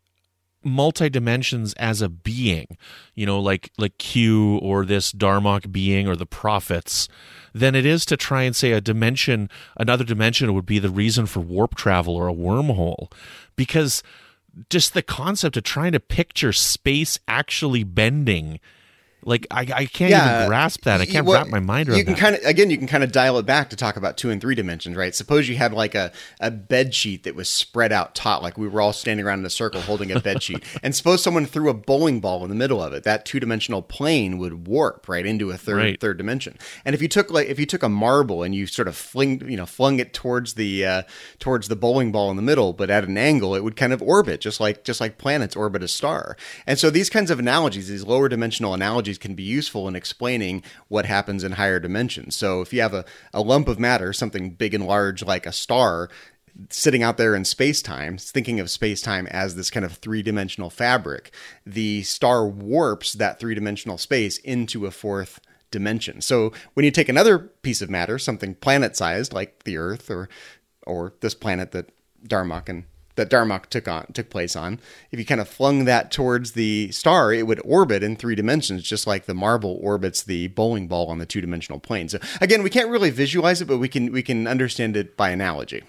multi-dimensions as a being, you know, like like Q or this Darmok being or the prophets, than it is to try and say a dimension, another dimension would be the reason for warp travel or a wormhole. Because just the concept of trying to picture space actually bending, like I, I can't Yeah. even grasp that. I can't Well, wrap my mind around you can that. kind of again you can kind of dial it back to talk about two and three dimensions, right? Suppose you had like a, a bed sheet that was spread out taut, like we were all standing around in a circle holding a bed sheet, and suppose someone threw a bowling ball in the middle of it. That two dimensional plane would warp right into a third Right. third dimension. And if you took like if you took a marble and you sort of fling you know flung it towards the uh, towards the bowling ball in the middle, but at an angle, it would kind of orbit just like just like planets orbit a star. And so these kinds of analogies, these lower dimensional analogies, can be useful in explaining what happens in higher dimensions. So if you have a, a lump of matter, something big and large like a star, sitting out there in space-time, thinking of space-time as this kind of three-dimensional fabric, the star warps that three-dimensional space into a fourth dimension. So when you take another piece of matter, something planet-sized like the Earth or or this planet that Darmok and that Darmok took on took place on, if you kind of flung that towards the star, it would orbit in three dimensions, just like the marble orbits the bowling ball on the two-dimensional plane. So again, we can't really visualize it, but we can we can understand it by analogy.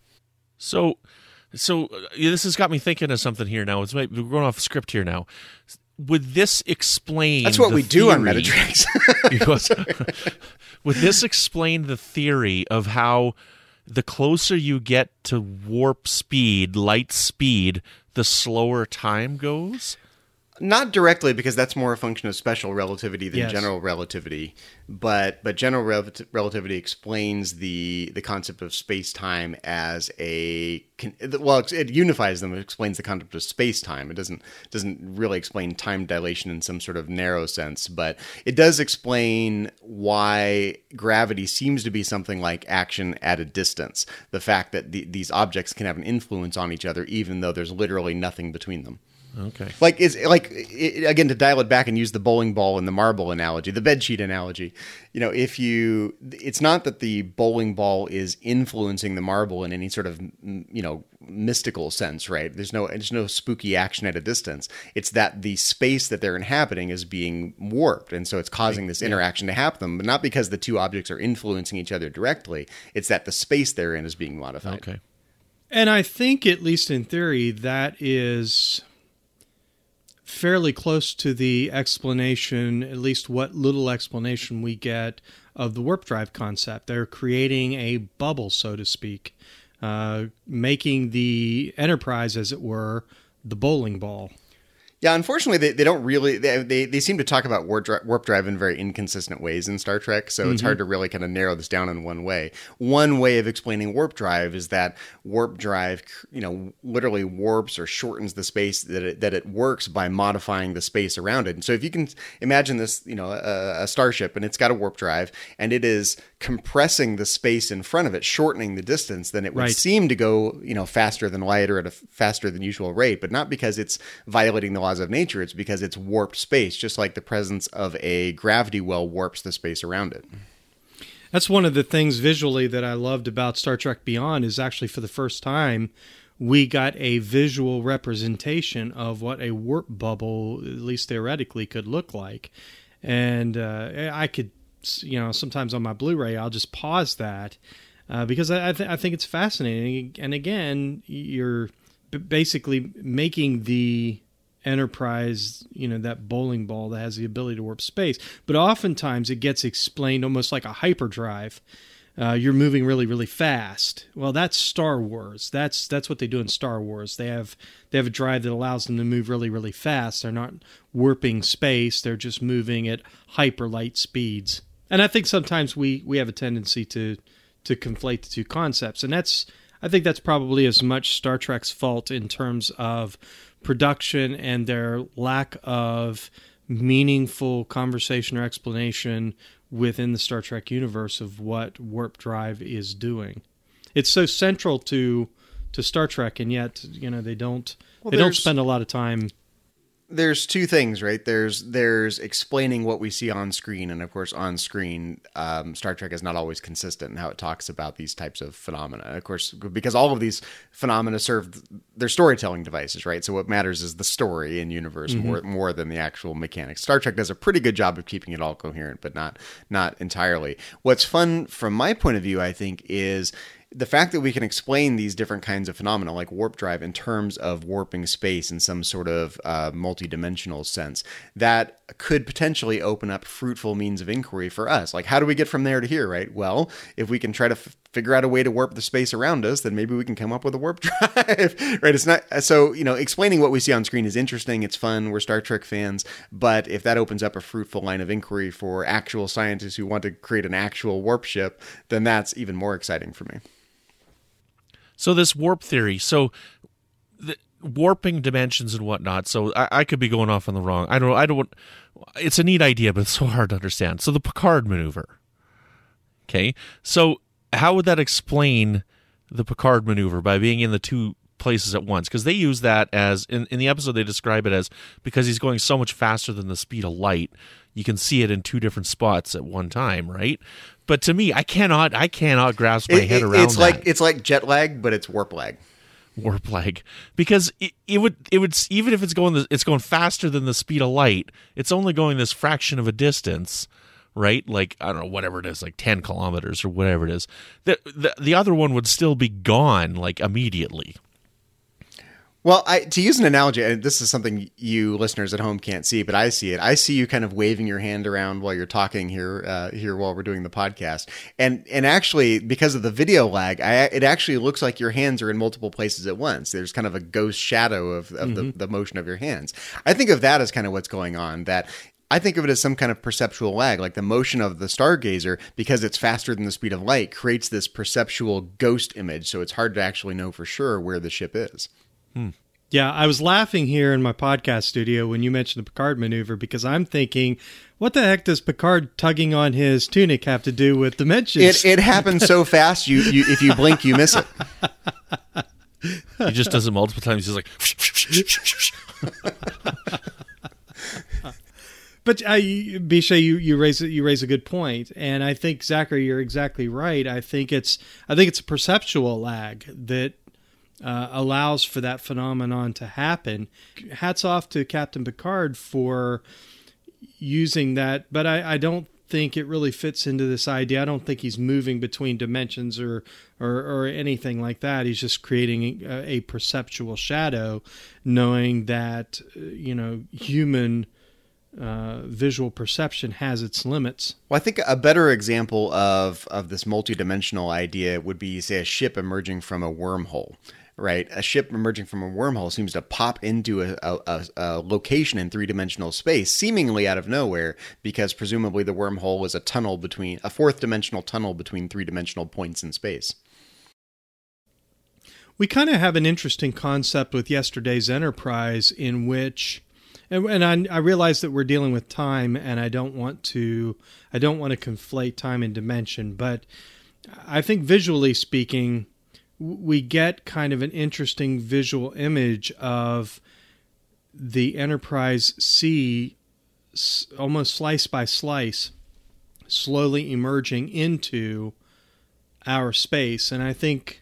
So, so uh, this has got me thinking of something here now. It's, we're going off script here now. Would this explain? That's what the we do on theory- Metatrix. Because- would this explain the theory of how the closer you get to warp speed, light speed, the slower time goes? Not directly, because that's more a function of special relativity than Yes. general relativity. But but general rel- relativity explains the the concept of space-time as a con- well, it, it unifies them. It explains the concept of space-time. It doesn't doesn't really explain time dilation in some sort of narrow sense, but it does explain why gravity seems to be something like action at a distance. The fact that the, these objects can have an influence on each other, even though there's literally nothing between them. Okay. Like is like it, again, to dial it back and use the bowling ball and the marble analogy, the bedsheet analogy. You know, if you, it's not that the bowling ball is influencing the marble in any sort of, you know, mystical sense, right? There's no there's no spooky action at a distance. It's that the space that they're inhabiting is being warped, and so it's causing this interaction to happen. But not because the two objects are influencing each other directly. It's that the space they're in is being modified. Okay. And I think, at least in theory, that is fairly close to the explanation, at least what little explanation we get of the warp drive concept. They're creating a bubble, so to speak, uh, making the Enterprise, as it were, the bowling ball. Yeah, unfortunately, they, they don't really, they, they they seem to talk about warp drive, warp drive in very inconsistent ways in Star Trek, so mm-hmm. it's hard to really kind of narrow this down in one way. One way of explaining warp drive is that warp drive, you know, literally warps or shortens the space that it, that it works by modifying the space around it. And so if you can imagine this, you know, a, a starship, and it's got a warp drive, and it is compressing the space in front of it, shortening the distance, then it would Right. seem to go, you know, faster than light or at a faster than usual rate, but not because it's violating the laws of nature. It's because it's warped space, just like the presence of a gravity well warps the space around it. That's one of the things visually that I loved about Star Trek Beyond, is actually for the first time we got a visual representation of what a warp bubble, at least theoretically, could look like. And uh, I could, you know, sometimes on my Blu-ray, I'll just pause that uh, because I, I, th- I think it's fascinating. And again, you're b- basically making the Enterprise, you know, that bowling ball that has the ability to warp space. But oftentimes it gets explained almost like a hyperdrive. Uh, you're moving really, really fast. Well, that's Star Wars. That's that's what they do in Star Wars. They have they have a drive that allows them to move really, really fast. They're not warping space. They're just moving at hyper light speeds. And I think sometimes we, we have a tendency to to conflate the two concepts. And that's I think that's probably as much Star Trek's fault in terms of production and their lack of meaningful conversation or explanation within the Star Trek universe of what warp drive is doing. It's so central to to Star Trek, and yet, you know, they don't Well, they don't there's- spend a lot of time. There's two things, right? There's there's explaining what we see on screen, and of course, on screen, um, Star Trek is not always consistent in how it talks about these types of phenomena. Of course, because all of these phenomena serve their storytelling devices, right? So what matters is the story in universe mm-hmm. more more than the actual mechanics. Star Trek does a pretty good job of keeping it all coherent, but not not entirely. What's fun from my point of view, I think, is the fact that we can explain these different kinds of phenomena like warp drive in terms of warping space in some sort of uh, multi-dimensional sense, that could potentially open up fruitful means of inquiry for us. Like, how do we get from there to here, right? Well, if we can try to f- figure out a way to warp the space around us, then maybe we can come up with a warp drive, right? It's not, so, you know, explaining what we see on screen is interesting. It's fun. We're Star Trek fans. But if that opens up a fruitful line of inquiry for actual scientists who want to create an actual warp ship, then that's even more exciting for me. So this warp theory, so the warping dimensions and whatnot. So I, I could be going off on the wrong. I don't. I don't. It's a neat idea, but it's so hard to understand. So the Picard maneuver. Okay, so how would that explain the Picard maneuver by being in the two places at once? Because they use that as in, in the episode they describe it as because he's going so much faster than the speed of light, you can see it in two different spots at one time, right? But to me, I cannot, I cannot grasp my it, head it, around it's that. like it's like jet lag, but it's warp lag. Warp lag, because it, it would, it would, even if it's going, the, it's going faster than the speed of light. It's only going this fraction of a distance, right? Like I don't know, whatever it is, like ten kilometers or whatever it is. The the, the other one would still be gone like immediately. Well, I, to use an analogy, and this is something you listeners at home can't see, but I see it. I see you kind of waving your hand around while you're talking here, uh, here while we're doing the podcast. And and actually, because of the video lag, I, it actually looks like your hands are in multiple places at once. There's kind of a ghost shadow of, of mm-hmm. the, the motion of your hands. I think of that as kind of what's going on. That I think of it as some kind of perceptual lag, like the motion of the stargazer, because it's faster than the speed of light, creates this perceptual ghost image. So it's hard to actually know for sure where the ship is. Hmm. Yeah, I was laughing here in my podcast studio when you mentioned the Picard maneuver because I'm thinking, what the heck does Picard tugging on his tunic have to do with dimensions? It, it happens so fast, you, you if you blink, you miss it. He just does it multiple times. He's like... But uh, Bishay, you you raise you raise a good point, and I think Zachary, you're exactly right. I think it's I think it's a perceptual lag that uh, allows for that phenomenon to happen. Hats off to Captain Picard for using that, but I, I don't think it really fits into this idea. I don't think he's moving between dimensions or or, or anything like that. He's just creating a, a perceptual shadow, knowing that you know human. Uh, visual perception has its limits. Well, I think a better example of, of this multidimensional idea would be, say, a ship emerging from a wormhole, right? A ship emerging from a wormhole seems to pop into a, a, a location in three-dimensional space, seemingly out of nowhere, because presumably the wormhole is a tunnel between, a fourth-dimensional tunnel between three-dimensional points in space. We kind of have an interesting concept with yesterday's Enterprise in which... And I, I realize that we're dealing with time, and I don't want to. I don't want to conflate time and dimension. But I think visually speaking, we get kind of an interesting visual image of the Enterprise C, almost slice by slice, slowly emerging into our space, and I think.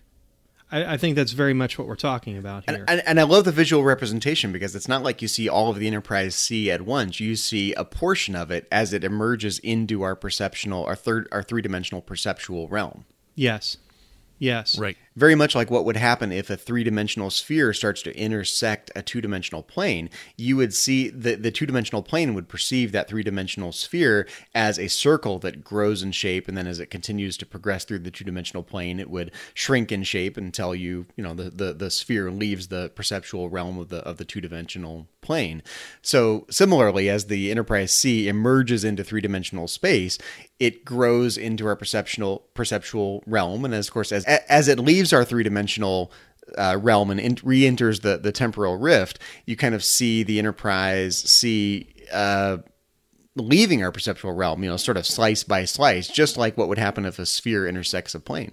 I think that's very much what we're talking about here. And, and, and I love the visual representation because it's not like you see all of the Enterprise C at once. You see a portion of it as it emerges into our perceptional, our third, our three-dimensional perceptual realm. Yes. Yes. Right. Very much like what would happen if a three-dimensional sphere starts to intersect a two-dimensional plane. You would see the, the two-dimensional plane would perceive that three-dimensional sphere as a circle that grows in shape, and then as it continues to progress through the two-dimensional plane, it would shrink in shape until you, you know, the, the, the sphere leaves the perceptual realm of the of the two-dimensional plane. So similarly, as the Enterprise C emerges into three-dimensional space, it grows into our perceptual perceptual realm, and as, of course, as as it leaves our three-dimensional uh, realm and in, re-enters the, the temporal rift, you kind of see the Enterprise C uh, leaving our perceptual realm, you know, sort of slice by slice, just like what would happen if a sphere intersects a plane.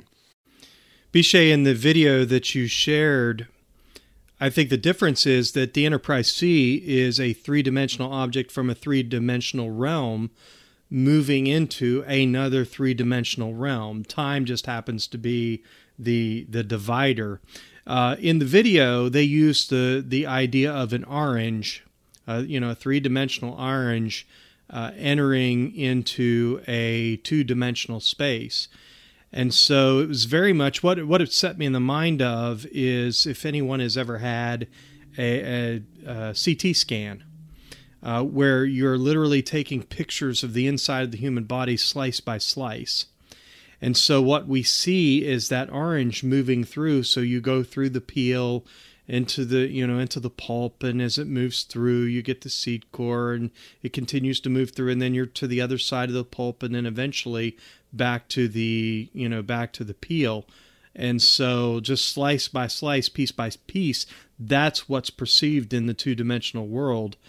Bishay, in the video that you shared, I think the difference is that the Enterprise C is a three-dimensional object from a three-dimensional realm moving into another three-dimensional realm. Time just happens to be the the divider. Uh, in the video, they use the the idea of an orange, uh, you know, a three-dimensional orange uh, entering into a two-dimensional space. And so it was very much what what it set me in the mind of is if anyone has ever had a, a, a C T scan. Uh, where you're literally taking pictures of the inside of the human body slice by slice. And so what we see is that orange moving through. So you go through the peel into the, you know, into the pulp, and as it moves through, you get the seed core, and it continues to move through, and then you're to the other side of the pulp, and then eventually back to the, you know, back to the peel. And so just slice by slice, piece by piece, that's what's perceived in the two-dimensional world.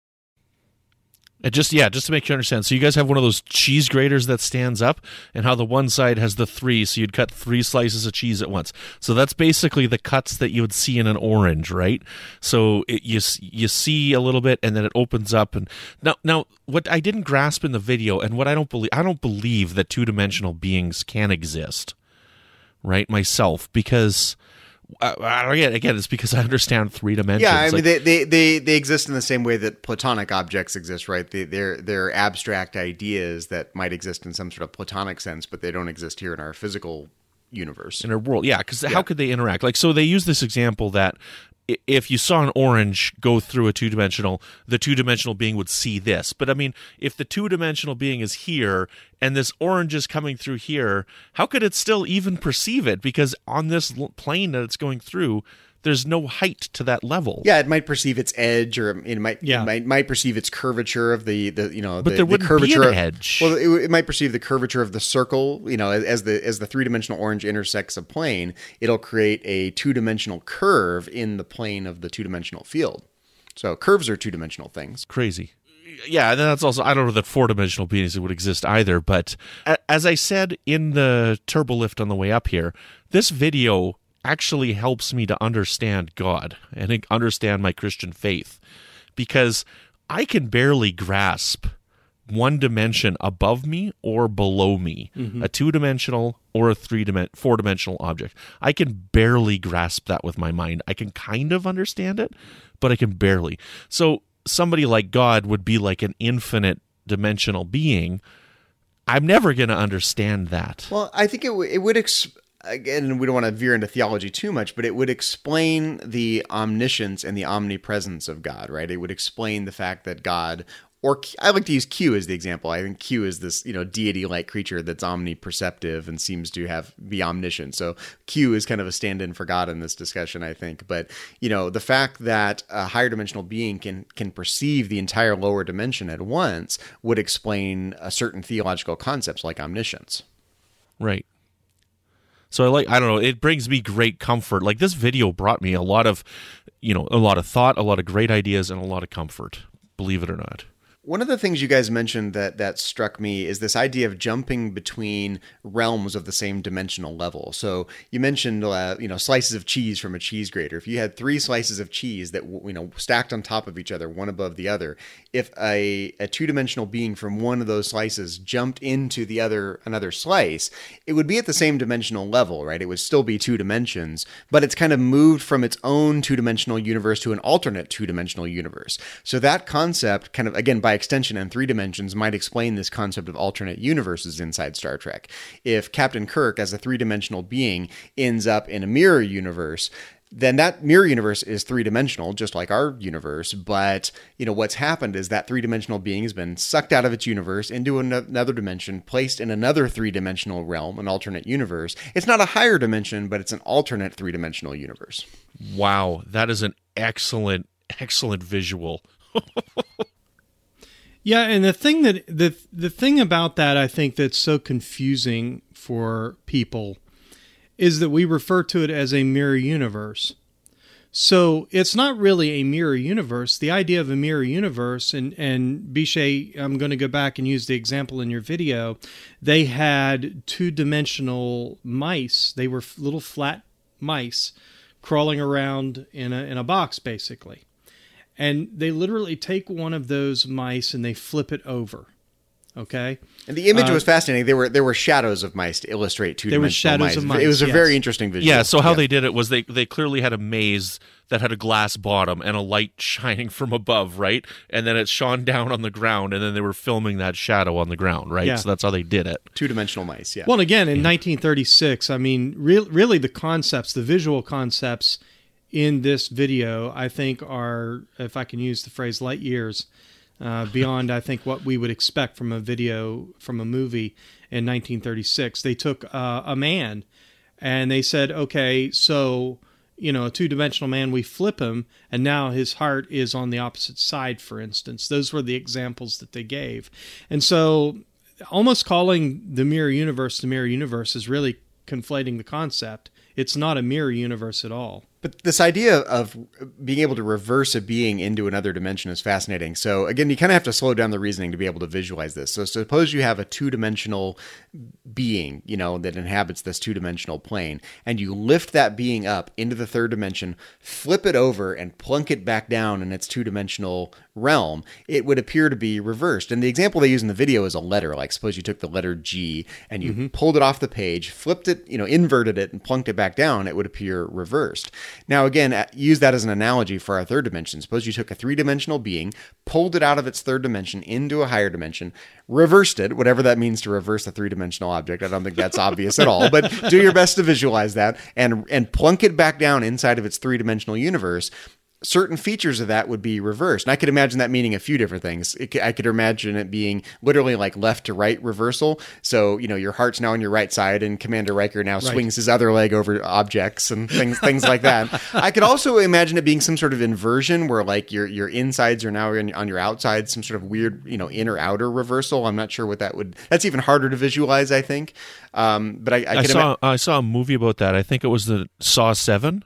And just, yeah, just to make you understand. So you guys have one of those cheese graters that stands up, and how the one side has the three, so you'd cut three slices of cheese at once. So that's basically the cuts that you would see in an orange, right? So it, you you see a little bit, and then it opens up. And now, now, what I didn't grasp in the video, and what I don't believe, I don't believe that two-dimensional beings can exist, right? Myself, because... Uh, again, again, it's because I understand three dimensions. Yeah, I mean, like, they, they, they, they exist in the same way that Platonic objects exist, right? They, they're they're abstract ideas that might exist in some sort of Platonic sense, but they don't exist here in our physical universe. In our world, yeah, because yeah. how could they interact? Like, so they use this example that i- if you saw an orange go through a two-dimensional, the two-dimensional being would see this. But I mean, if the two-dimensional being is here and this orange is coming through here, how could it still even perceive it? Because on this l- plane that it's going through, there's no height to that level. Yeah, it might perceive its edge, or it might Yeah. it might, might perceive its curvature of the, the you know But the, there the wouldn't curvature be an of, edge. Well, it, it might perceive the curvature of the circle. You know, as, as the as the three dimensional orange intersects a plane, it'll create a two dimensional curve in the plane of the two dimensional field. So curves are two dimensional things. Crazy. Yeah, and that's also, I don't know that four-dimensional beings would exist either, but a- as I said in the turbo lift on the way up here, this video actually helps me to understand God and understand my Christian faith, because I can barely grasp one dimension above me or below me, mm-hmm. a two-dimensional or a three dimen- four-dimensional object. I can barely grasp that with my mind. I can kind of understand it, but I can barely. So somebody like God would be like an infinite dimensional being. I'm never going to understand that. Well, I think it w- it would. Ex- Again, we don't want to veer into theology too much, but it would explain the omniscience and the omnipresence of God, right? It would explain the fact that God, or I like to use Q as the example. I think Q is this, you know, deity-like creature that's omniperceptive and seems to have be omniscient. So Q is kind of a stand-in for God in this discussion, I think. But, you know, the fact that a higher dimensional being can can perceive the entire lower dimension at once would explain a certain theological concepts like omniscience. Right. So I like, I don't know, it brings me great comfort. Like, this video brought me a lot of, you know, a lot of thought, a lot of great ideas, and a lot of comfort, believe it or not. One of the things you guys mentioned that, that struck me is this idea of jumping between realms of the same dimensional level. So you mentioned, uh, you know, slices of cheese from a cheese grater. If you had three slices of cheese that, you know, stacked on top of each other, one above the other, if a, a two-dimensional being from one of those slices jumped into the other another slice, it would be at the same dimensional level, right? It would still be two dimensions, but it's kind of moved from its own two-dimensional universe to an alternate two-dimensional universe. So that concept kind of, again, by extension and three dimensions, might explain this concept of alternate universes inside Star Trek. If Captain Kirk, as a three-dimensional being, ends up in a mirror universe, then that mirror universe is three-dimensional, just like our universe. But, you know, what's happened is that three-dimensional being has been sucked out of its universe into another dimension, placed in another three-dimensional realm, an alternate universe. It's not a higher dimension, but it's an alternate three-dimensional universe. Wow, that is an excellent, excellent visual. Yeah, and the thing that the the thing about that, I think, that's so confusing for people is that we refer to it as a mirror universe. So it's not really a mirror universe. The idea of a mirror universe, and, and Bishay, I'm going to go back and use the example in your video. They had two-dimensional mice. They were little flat mice crawling around in a in a box, basically. And they literally take one of those mice and they flip it over. Okay. And the image uh, was fascinating. There were there were shadows of mice to illustrate two dimensional shadows mice. of mice, It was a yes. very interesting visual. Yeah, so how they did it was they, they clearly had a maze that had a glass bottom and a light shining from above, right? And then it shone down on the ground, and then they were filming that shadow on the ground, right? Yeah. So that's how they did it. Two dimensional mice. Yeah. Well, again, in nineteen thirty-six, I mean, re- really the concepts, the visual concepts in this video, I think are, if I can use the phrase, light years uh, beyond, I think, what we would expect from a video, from a movie in nineteen thirty-six. They took uh, a man and they said, okay, so, you know, a two-dimensional man, we flip him, and now his heart is on the opposite side, for instance. Those were the examples that they gave. And so almost calling the mirror universe the mirror universe is really conflating the concept. It's not a mirror universe at all. But this idea of being able to reverse a being into another dimension is fascinating. So again, you kind of have to slow down the reasoning to be able to visualize this. So suppose you have a two-dimensional being, you know, that inhabits this two-dimensional plane, and you lift that being up into the third dimension, flip it over, and plunk it back down in its two-dimensional realm. It would appear to be reversed. And the example they use in the video is a letter. Like suppose you took the letter G and you mm-hmm. pulled it off the page, flipped it, you know, inverted it, and plunked it back down. It would appear reversed. Now, again, uh, use that as an analogy for our third dimension. Suppose you took a three-dimensional being, pulled it out of its third dimension into a higher dimension, reversed it, whatever that means to reverse a three-dimensional object. I don't think that's obvious at all, but do your best to visualize that, and and plunk it back down inside of its three-dimensional universe. Certain features of that would be reversed. And I could imagine that meaning a few different things. It, I could imagine it being literally like left to right reversal. So, you know, your heart's now on your right side and Commander Riker now right. swings his other leg over objects and things things like that. I could also imagine it being some sort of inversion where like your your insides are now on, on your outsides, some sort of weird, you know, inner outer reversal. I'm not sure what that would, that's even harder to visualize, I think. Um, but I, I, I could saw, ima- I saw a movie about that. I think it was the Saw seven.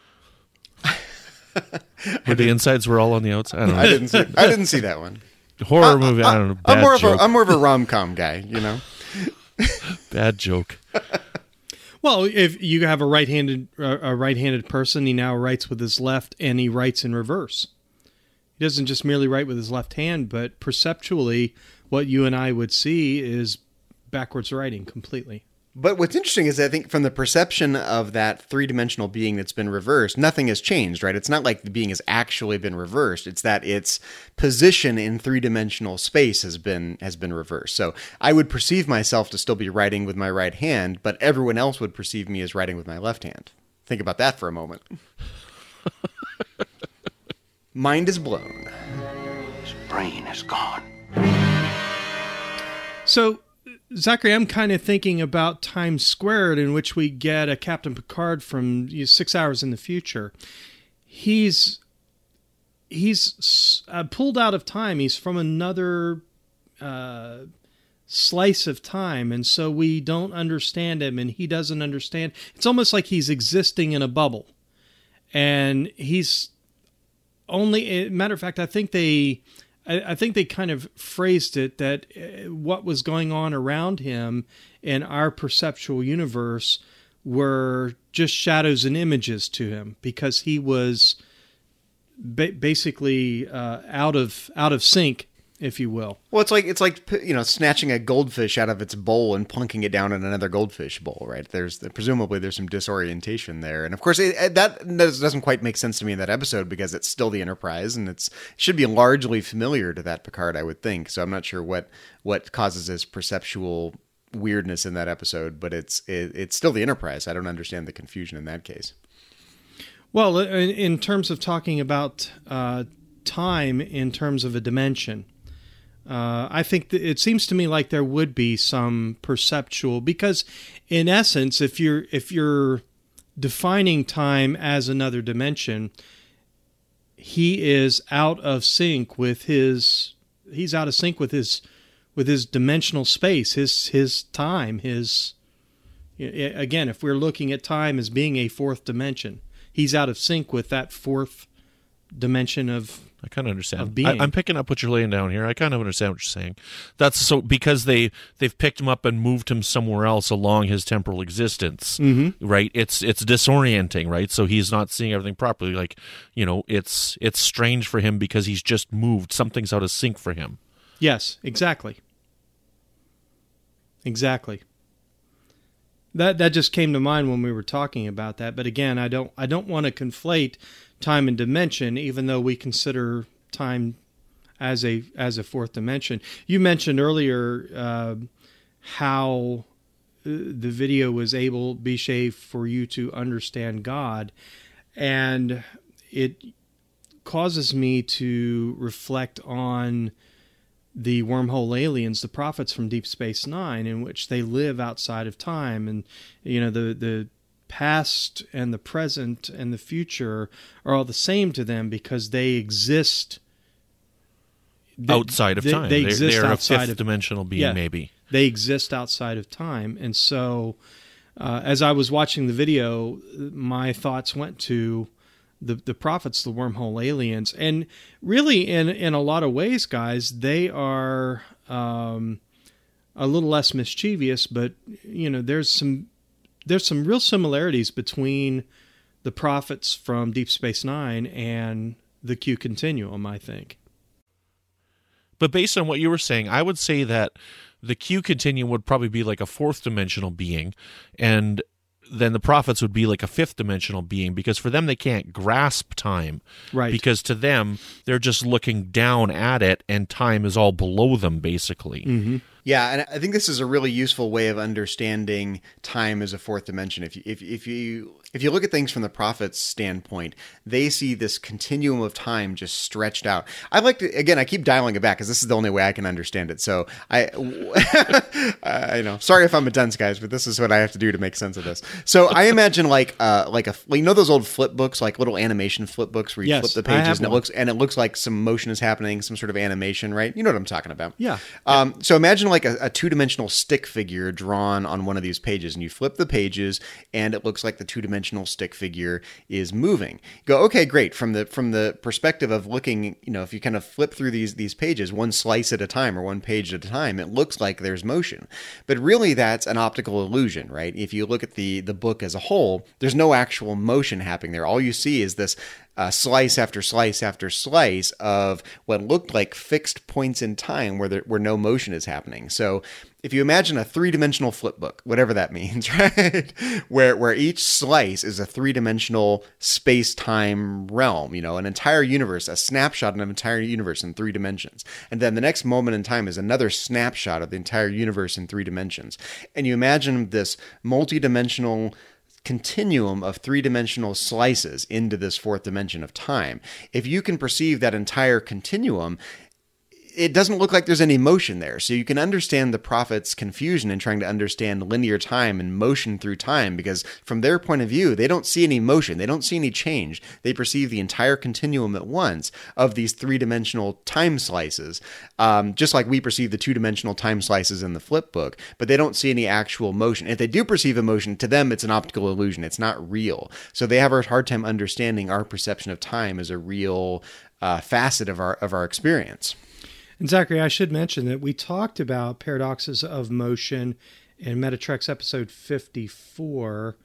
Where the insides were all on the outside. I don't know. I didn't see. I didn't see that one. Horror I, movie. I, I don't know. I'm Bad more of joke. a I'm more of a rom-com guy. You know. Bad joke. Well, if you have a right-handed a right-handed person, he now writes with his left, and he writes in reverse. He doesn't just merely write with his left hand, but perceptually, what you and I would see is backwards writing completely. But what's interesting is I think from the perception of that three-dimensional being that's been reversed, nothing has changed, right? It's not like the being has actually been reversed. It's that its position in three-dimensional space has been has been reversed. So I would perceive myself to still be writing with my right hand, but everyone else would perceive me as writing with my left hand. Think about that for a moment. Mind is blown. His brain is gone. So, Zachary, I'm kind of thinking about Time Squared, in which we get a Captain Picard from you know, six hours in the future. He's he's uh, pulled out of time. He's from another uh, slice of time, and so we don't understand him, and he doesn't understand. It's almost like he's existing in a bubble, and he's only. Matter of fact, I think they. I think they kind of phrased it that what was going on around him in our perceptual universe were just shadows and images to him because he was ba- basically uh, out of out of sync, if you will. Well, it's like it's like you know snatching a goldfish out of its bowl and plunking it down in another goldfish bowl, right? There's presumably there's some disorientation there, and of course it, that doesn't quite make sense to me in that episode because it's still the Enterprise and it's it should be largely familiar to that Picard, I would think. So I'm not sure what what causes this perceptual weirdness in that episode, but it's it, it's still the Enterprise. I don't understand the confusion in that case. Well, in, in terms of talking about uh, time in terms of a dimension. Uh, I think that it seems to me like there would be some perceptual because, in essence, if you're if you're defining time as another dimension, he is out of sync with his he's out of sync with his with his dimensional space, his his time, his again. If we're looking at time as being a fourth dimension, he's out of sync with that fourth dimension of. I kind of understand. I, I'm picking up what you're laying down here. I kind of understand what you're saying. That's so because they they've picked him up and moved him somewhere else along his temporal existence, mm-hmm. right? It's it's disorienting, right? So he's not seeing everything properly. Like you know, it's it's strange for him because he's just moved. Something's out of sync for him. Yes, exactly. Exactly. That that just came to mind when we were talking about that. But again, I don't I don't want to conflate time and dimension, even though we consider time as a as a fourth dimension. You mentioned earlier uh, how the video was able, Bichet, for you to understand God, and it causes me to reflect on the wormhole aliens, the prophets from Deep Space Nine, in which they live outside of time, and you know the the past and the present and the future are all the same to them because they exist they, outside of they, time. They they're, exist they're outside a fifth of, dimensional being, yeah, maybe. They exist outside of time, and so uh, as I was watching the video, my thoughts went to the the prophets, the wormhole aliens, and really, in in a lot of ways, guys, they are um, a little less mischievous, but you know, there's some. There's some real similarities between the prophets from Deep Space Nine and the Q Continuum, I think. But based on what you were saying, I would say that the Q Continuum would probably be like a fourth dimensional being, and then the prophets would be like a fifth dimensional being, because for them they can't grasp time, Right. because to them they're just looking down at it and time is all below them basically. Mm-hmm. Yeah, and I think this is a really useful way of understanding time as a fourth dimension. If you, if, if you if you look at things from the prophet's standpoint, they see this continuum of time just stretched out. I like to, again, I keep dialing it back because this is the only way I can understand it. So I, I know, sorry if I'm a dunce, guys, but this is what I have to do to make sense of this. So I imagine like uh like a you know those old flip books, like little animation flip books where you Yes, flip the I have pages and it one. looks and it looks like some motion is happening, some sort of animation, right? You know what I'm talking about? Yeah. Um, so imagine like a, a two-dimensional stick figure drawn on one of these pages, and you flip the pages, and it looks like the two-dimensional stick figure is moving. You go, okay, great. From the from the perspective of looking, you know, if you kind of flip through these these pages, one slice at a time or one page at a time, it looks like there's motion. But really, that's an optical illusion, right? If you look at the the book as a whole, there's no actual motion happening there. All you see is this Uh, slice after slice after slice of what looked like fixed points in time where there, where no motion is happening. So if you imagine a three-dimensional flip book, whatever that means, right? where where each slice is a three-dimensional space-time realm, you know, an entire universe, a snapshot of an entire universe in three dimensions. And then the next moment in time is another snapshot of the entire universe in three dimensions. And you imagine this multi-dimensional continuum of three-dimensional slices into this fourth dimension of time. If you can perceive that entire continuum, it doesn't look like there's any motion there. So you can understand the prophet's confusion in trying to understand linear time and motion through time, because from their point of view, they don't see any motion. They don't see any change. They perceive the entire continuum at once of these three-dimensional time slices, um, just like we perceive the two-dimensional time slices in the flip book, but they don't see any actual motion. If they do perceive a motion, to them, it's an optical illusion. It's not real. So they have a hard time understanding our perception of time as a real uh, facet of our of our experience. And Zachary, I should mention that we talked about paradoxes of motion in Metatrex episode fifty-four,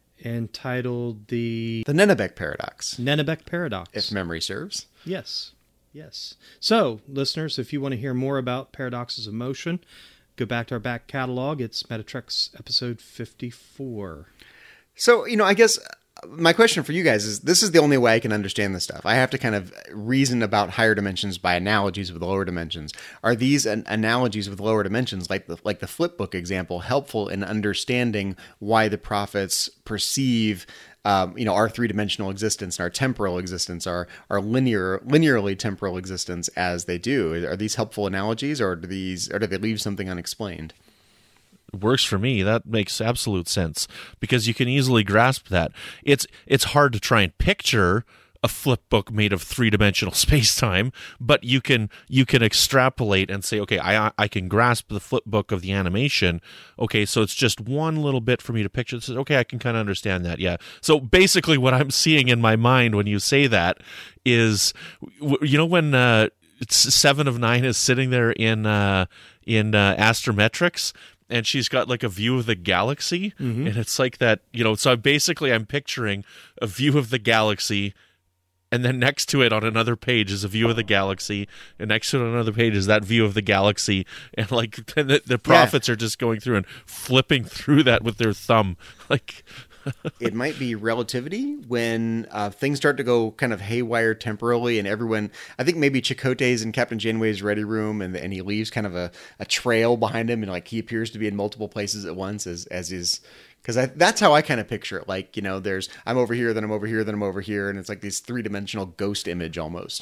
entitled the The Nennebec Paradox, Nennebec Paradox. if memory serves. Yes, yes. So, listeners, if you want to hear more about paradoxes of motion, go back to our back catalog. It's Metatrex episode fifty-four. So, you know, I guess my question for you guys is, this is the only way I can understand this stuff. I have to kind of reason about higher dimensions by analogies with lower dimensions. Are these an- analogies with lower dimensions, like the, like the flip book example, helpful in understanding why the prophets perceive Um, you know, our three-dimensional existence and our temporal existence, our our linear, linearly temporal existence as they do? Are these helpful analogies, or do these, or do they leave something unexplained? Works for me. That makes absolute sense, because you can easily grasp that. It's it's hard to try and picture a flip book made of three-dimensional space-time, but you can you can extrapolate and say, okay, I I can grasp the flip book of the animation. Okay, so it's just one little bit for me to picture. This is, okay, I can kind of understand that. Yeah. So basically, what I'm seeing in my mind when you say that is, you know, when uh, Seven of Nine is sitting there in uh, in uh, Astrometrics, and she's got like a view of the galaxy, Mm-hmm. and it's like that, you know, so basically I'm picturing a view of the galaxy, and then next to it on another page is a view of the galaxy, and next to it on another page is that view of the galaxy, and like the, the prophets yeah. are just going through and flipping through that with their thumb. Like, it might be relativity when uh, things start to go kind of haywire temporally, and everyone, I think maybe Chakotay's in Captain Janeway's ready room, and and he leaves kind of a, a trail behind him, and like he appears to be in multiple places at once as as is. Because that's how I kind of picture it. Like, you know, there's, I'm over here, then I'm over here, then I'm over here. And it's like this three-dimensional ghost image almost.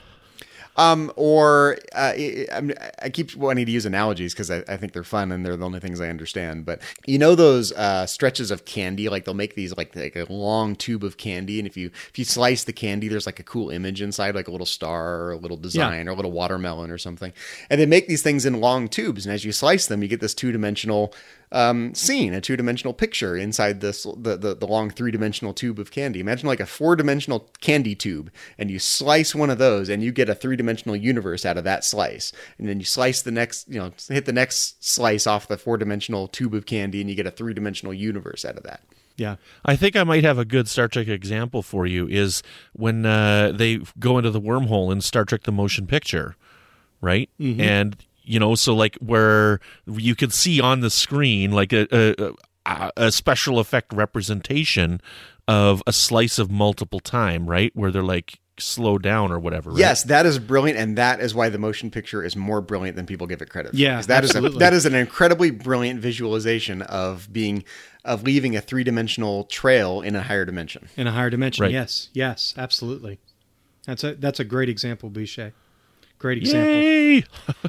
um, or uh, I, I keep wanting to use analogies because I, I think they're fun and they're the only things I understand. But you know those uh, stretches of candy? Like they'll make these like, like a long tube of candy. And if you if you slice the candy, there's like a cool image inside, like a little star or a little design yeah. or a little watermelon or something. And they make these things in long tubes. And as you slice them, you get this two-dimensional Um, scene, a two-dimensional picture inside this the, the, the long three-dimensional tube of candy. Imagine like a four-dimensional candy tube, and you slice one of those, and you get a three-dimensional universe out of that slice. And then you slice the next, you know, hit the next slice off the four-dimensional tube of candy, and you get a three-dimensional universe out of that. Yeah. I think I might have a good Star Trek example for you, is when uh, they go into the wormhole in Star Trek The Motion Picture, right? Mm-hmm. And you know, so like where you could see on the screen, like a, a, a, a special effect representation of a slice of multiple time, right? Where they're like slow down or whatever. Right? Yes, that is brilliant, and that is why the motion picture is more brilliant than people give it credit for. Yeah, 'Cause that absolutely. is a, that is an incredibly brilliant visualization of being of leaving a three dimensional trail in a higher dimension. In a higher dimension, Right. yes, yes, absolutely. That's a that's a great example, Boucher. Great example. Yay!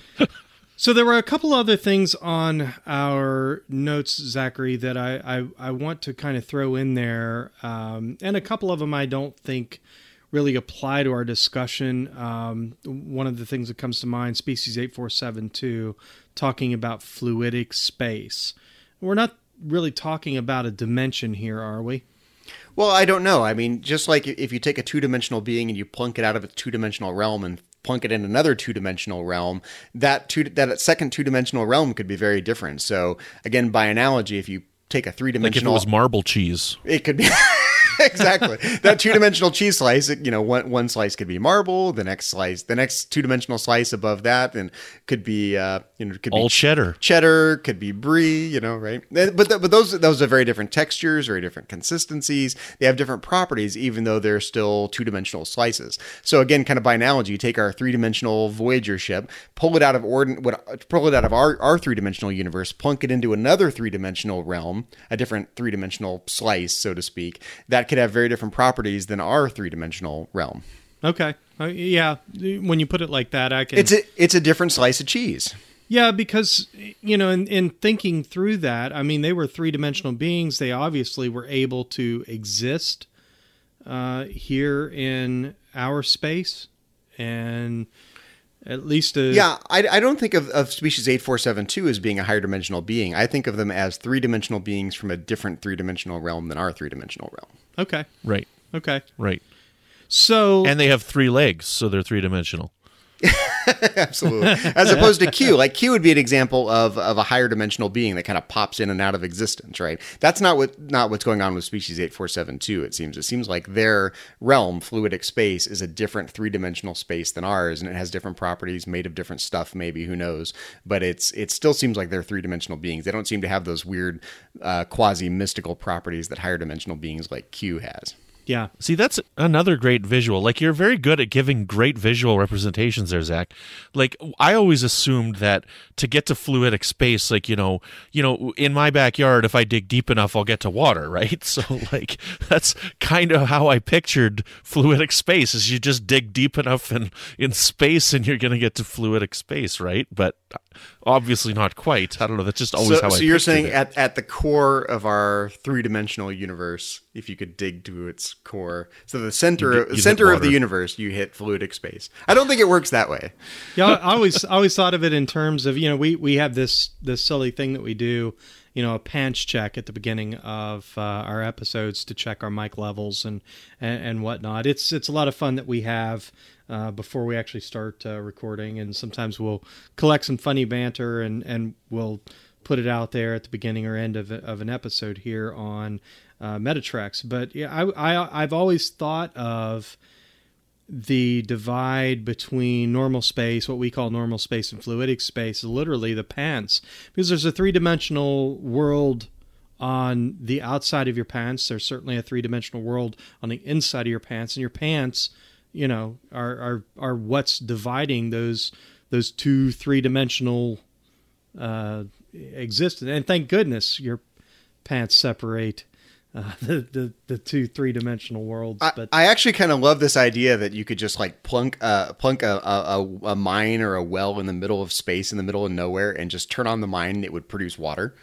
So there were a couple other things on our notes, Zachary, that I, I, I want to kind of throw in there. Um, and a couple of them I don't think really apply to our discussion. Um, one of the things that comes to mind, Species eight four seven two, talking about fluidic space. We're not really talking about a dimension here, are we? Well, I don't know. I mean, just like if you take a two-dimensional being and you plunk it out of its two-dimensional realm and plunk it in another two-dimensional realm, that two that second two-dimensional realm could be very different. So, again, by analogy, if you take a Like if it three-dimensional... was marble cheese. It could be... Exactly. That two-dimensional cheese slice, you know, one one slice could be marble, the next slice, the next two-dimensional slice above that, and could be, uh, you know, could All be cheddar. cheddar, could be brie, you know, right? But th- but those those are very different textures, very different consistencies. They have different properties, even though they're still two-dimensional slices. So again, kind of by analogy, you take our three-dimensional Voyager ship, pull it out of ordin- what, pull it out of our, our three-dimensional universe, plunk it into another three-dimensional realm, a different three-dimensional slice, so to speak. That could have very different properties than our three-dimensional realm. Okay. Uh, yeah. When you put it like that, I can... It's a, it's a different slice of cheese. Yeah, because, you know, in, in thinking through that, I mean, they were three-dimensional beings. They obviously were able to exist uh, here in our space, and at least a... Yeah, I, I don't think of, of Species eight four seven two as being a higher dimensional being. I think of them as three-dimensional beings from a different three-dimensional realm than our three-dimensional realm. Okay. Right. Okay. Right. So... And they have three legs, so they're three dimensional. Absolutely. As opposed to Q. Like Q would be an example of, of a higher dimensional being that kind of pops in and out of existence, right? That's not what not what's going on with Species eight four seven two, it seems. It seems like their realm, fluidic space, is a different three-dimensional space than ours, and it has different properties, made of different stuff, maybe, who knows. But it's it still seems like they're three-dimensional beings. They don't seem to have those weird uh, quasi-mystical properties that higher dimensional beings like Q has. Yeah. See, that's another great visual. Like, you're very good at giving great visual representations there, Zach. Like, I always assumed that to get to fluidic space, like, you know, you know, in my backyard, if I dig deep enough, I'll get to water, right? So, like, that's kind of how I pictured fluidic space, is you just dig deep enough in, in space and you're going to get to fluidic space, right? But obviously not quite. I don't know. That's just always so, how I So you're pictured saying it. at, at the core of our three-dimensional universe, if you could dig to its core, so the center, You get- you hit center of the water. universe, you hit fluidic space. I don't think it works that way. Yeah, I always I always thought of it in terms of, you know, we, we have this this silly thing that we do, you know, a pants check at the beginning of uh, our episodes to check our mic levels and, and and whatnot. It's it's a lot of fun that we have uh, before we actually start uh, recording, and sometimes we'll collect some funny banter and, and we'll put it out there at the beginning or end of of an episode here on uh, Metatrex. But yeah, I, I I've always thought of the divide between normal space, what we call normal space, and fluidic space, literally the pants, because there's a three-dimensional world on the outside of your pants. There's certainly a three-dimensional world on the inside of your pants, and your pants, you know, are are, are what's dividing those those two three-dimensional uh, existence. And thank goodness your pants separate Uh, the, the the two three dimensional worlds. I, But I actually kind of love this idea that you could just like plunk uh, plunk a, a, a mine or a well in the middle of space, in the middle of nowhere, and just turn on the mine and it would produce water.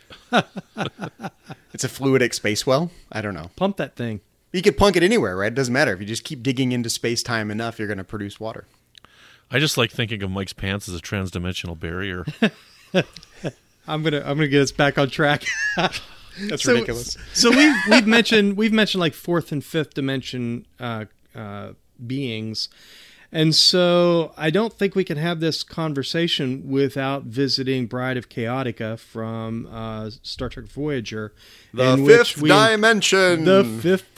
It's a fluidic space well. I don't know. pump that thing. You could plunk it anywhere, right? It doesn't matter. If you just keep digging into space-time enough, you're going to produce water. I just like thinking of Mike's pants as a trans-dimensional barrier. I'm gonna I'm gonna get us back on track. That's So- ridiculous. So we've we've mentioned we've mentioned like fourth and fifth dimension uh, uh, beings, and so I don't think we can have this conversation without visiting Bride of Chaotica from uh, Star Trek Voyager, The in which fifth we- dimension. the fifth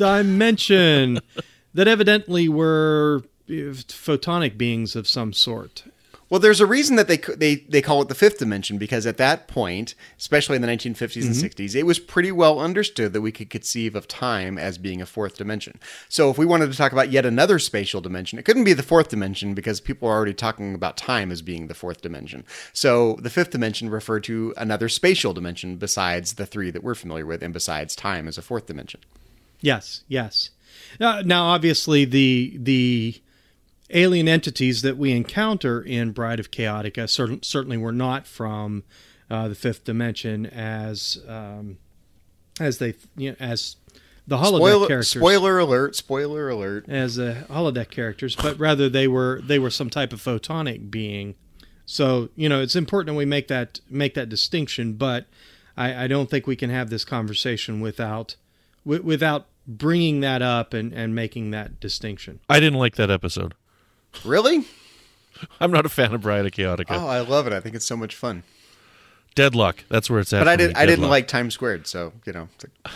dimension, that evidently were uh, photonic beings of some sort. Well, there's a reason that they they they call it the fifth dimension, because at that point, especially in the nineteen fifties mm-hmm. and sixties, it was pretty well understood that we could conceive of time as being a fourth dimension. So if we wanted to talk about yet another spatial dimension, it couldn't be the fourth dimension because people are already talking about time as being the fourth dimension. So the fifth dimension referred to another spatial dimension besides the three that we're familiar with and besides time as a fourth dimension. Yes, yes. Uh, now, obviously, the the alien entities that we encounter in Bride of Chaotica cer- certainly were not from uh, the fifth dimension, as um, as they you know, as the holodeck spoiler, characters. Spoiler alert! Spoiler alert! As the holodeck characters, but rather they were they were some type of photonic being. So you know it's important that we make that make that distinction. But I, I don't think we can have this conversation without w- without bringing that up and, and making that distinction. I didn't like that episode. Really? I'm not a fan of Bride of Chaotica. Oh, I love it. I think it's so much fun. Deadlock. That's where it's at. But I did. did. I didn't like Times Squared, so you know.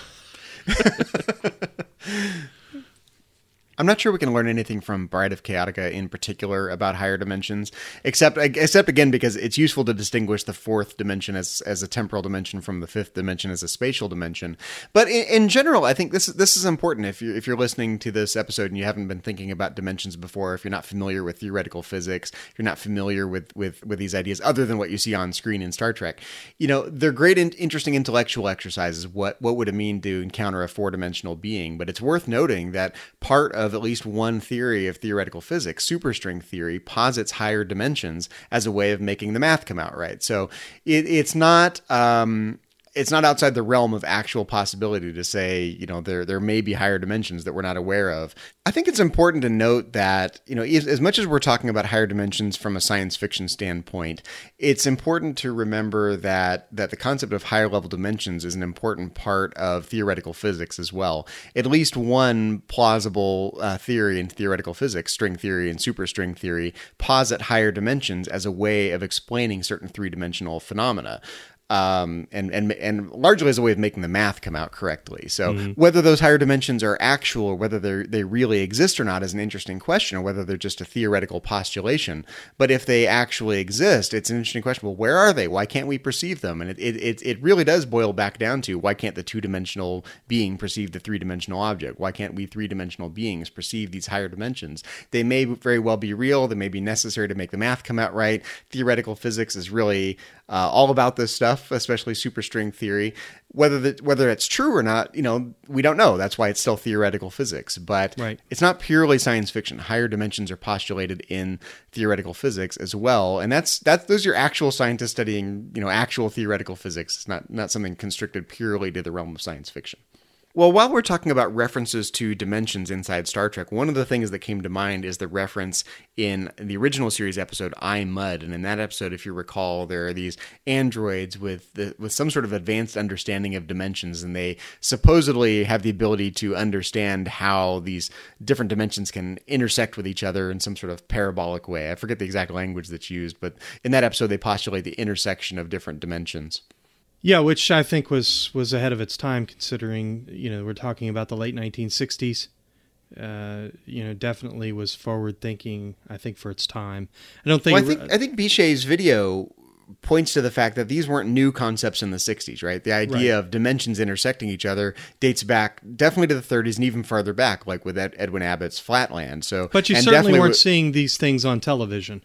I'm not sure we can learn anything from Bride of Chaotica in particular about higher dimensions, except except again because it's useful to distinguish the fourth dimension as as a temporal dimension from the fifth dimension as a spatial dimension. But in, in general, I think this this is important. If you if you're listening to this episode and you haven't been thinking about dimensions before, if you're not familiar with theoretical physics, if you're not familiar with with with these ideas other than what you see on screen in Star Trek, you know they're great, in, interesting intellectual exercises. What what would it mean to encounter a four dimensional being? But it's worth noting that part of of at least one theory of theoretical physics, superstring theory, posits higher dimensions as a way of making the math come out right. So it, it's not um, it's not outside the realm of actual possibility to say, you know, there there may be higher dimensions that we're not aware of. I think it's important to note that, you know, as much as we're talking about higher dimensions from a science fiction standpoint, it's important to remember that that the concept of higher level dimensions is an important part of theoretical physics as well. At least one plausible uh, theory in theoretical physics, string theory and superstring theory, posit higher dimensions as a way of explaining certain three-dimensional phenomena. Um, and, and, and largely as a way of making the math come out correctly. So mm-hmm. whether those higher dimensions are actual or whether they they really exist or not is an interesting question, or whether they're just a theoretical postulation. But if they actually exist, it's an interesting question. Well, where are they? Why can't we perceive them? And it, it, it, it really does boil back down to, why can't the two-dimensional being perceive the three-dimensional object? Why can't we three-dimensional beings perceive these higher dimensions? They may very well be real. They may be necessary to make the math come out right. Theoretical physics is really uh, all about this stuff, especially superstring theory. Whether that whether it's true or not, you know, we don't know. That's why it's still theoretical physics. But right. It's not purely science fiction. Higher dimensions are postulated in theoretical physics as well, and that's that's those are actual scientists studying, you know, actual theoretical physics. It's not not something constricted purely to the realm of science fiction. Well, while we're talking about references to dimensions inside Star Trek, one of the things that came to mind is the reference in the original series episode, I, Mudd. And in that episode, if you recall, there are these androids with the, with some sort of advanced understanding of dimensions, and they supposedly have the ability to understand how these different dimensions can intersect with each other in some sort of parabolic way. I forget the exact language that's used, but in that episode, they postulate the intersection of different dimensions. Yeah, which I think was, was ahead of its time, considering, you know, we're talking about the late nineteen sixties. Uh, you know, definitely was forward thinking, I think, for its time. I don't think... Well, I think, I think Bichet's video points to the fact that these weren't new concepts in the sixties, right? The idea right. of dimensions intersecting each other dates back definitely to the thirties and even farther back, like with Ed, Edwin Abbott's Flatland. So, But you and certainly weren't w- seeing these things on television.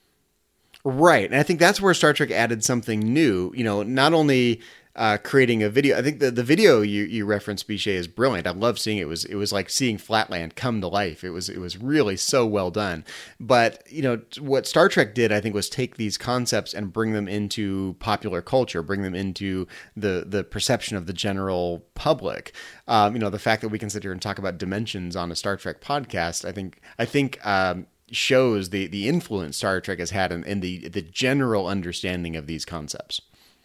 Right. And I think that's where Star Trek added something new, you know, not only uh, creating a video. I think the, the video you, you referenced, Bichet, is brilliant. I love seeing it. It was it was like seeing Flatland come to life. It was it was really so well done. But, you know, what Star Trek did, I think, was take these concepts and bring them into popular culture, bring them into the, the perception of the general public. Um, you know, the fact that we can sit here and talk about dimensions on a Star Trek podcast, I think I think um, shows the the influence Star Trek has had in, in the the general understanding of these concepts.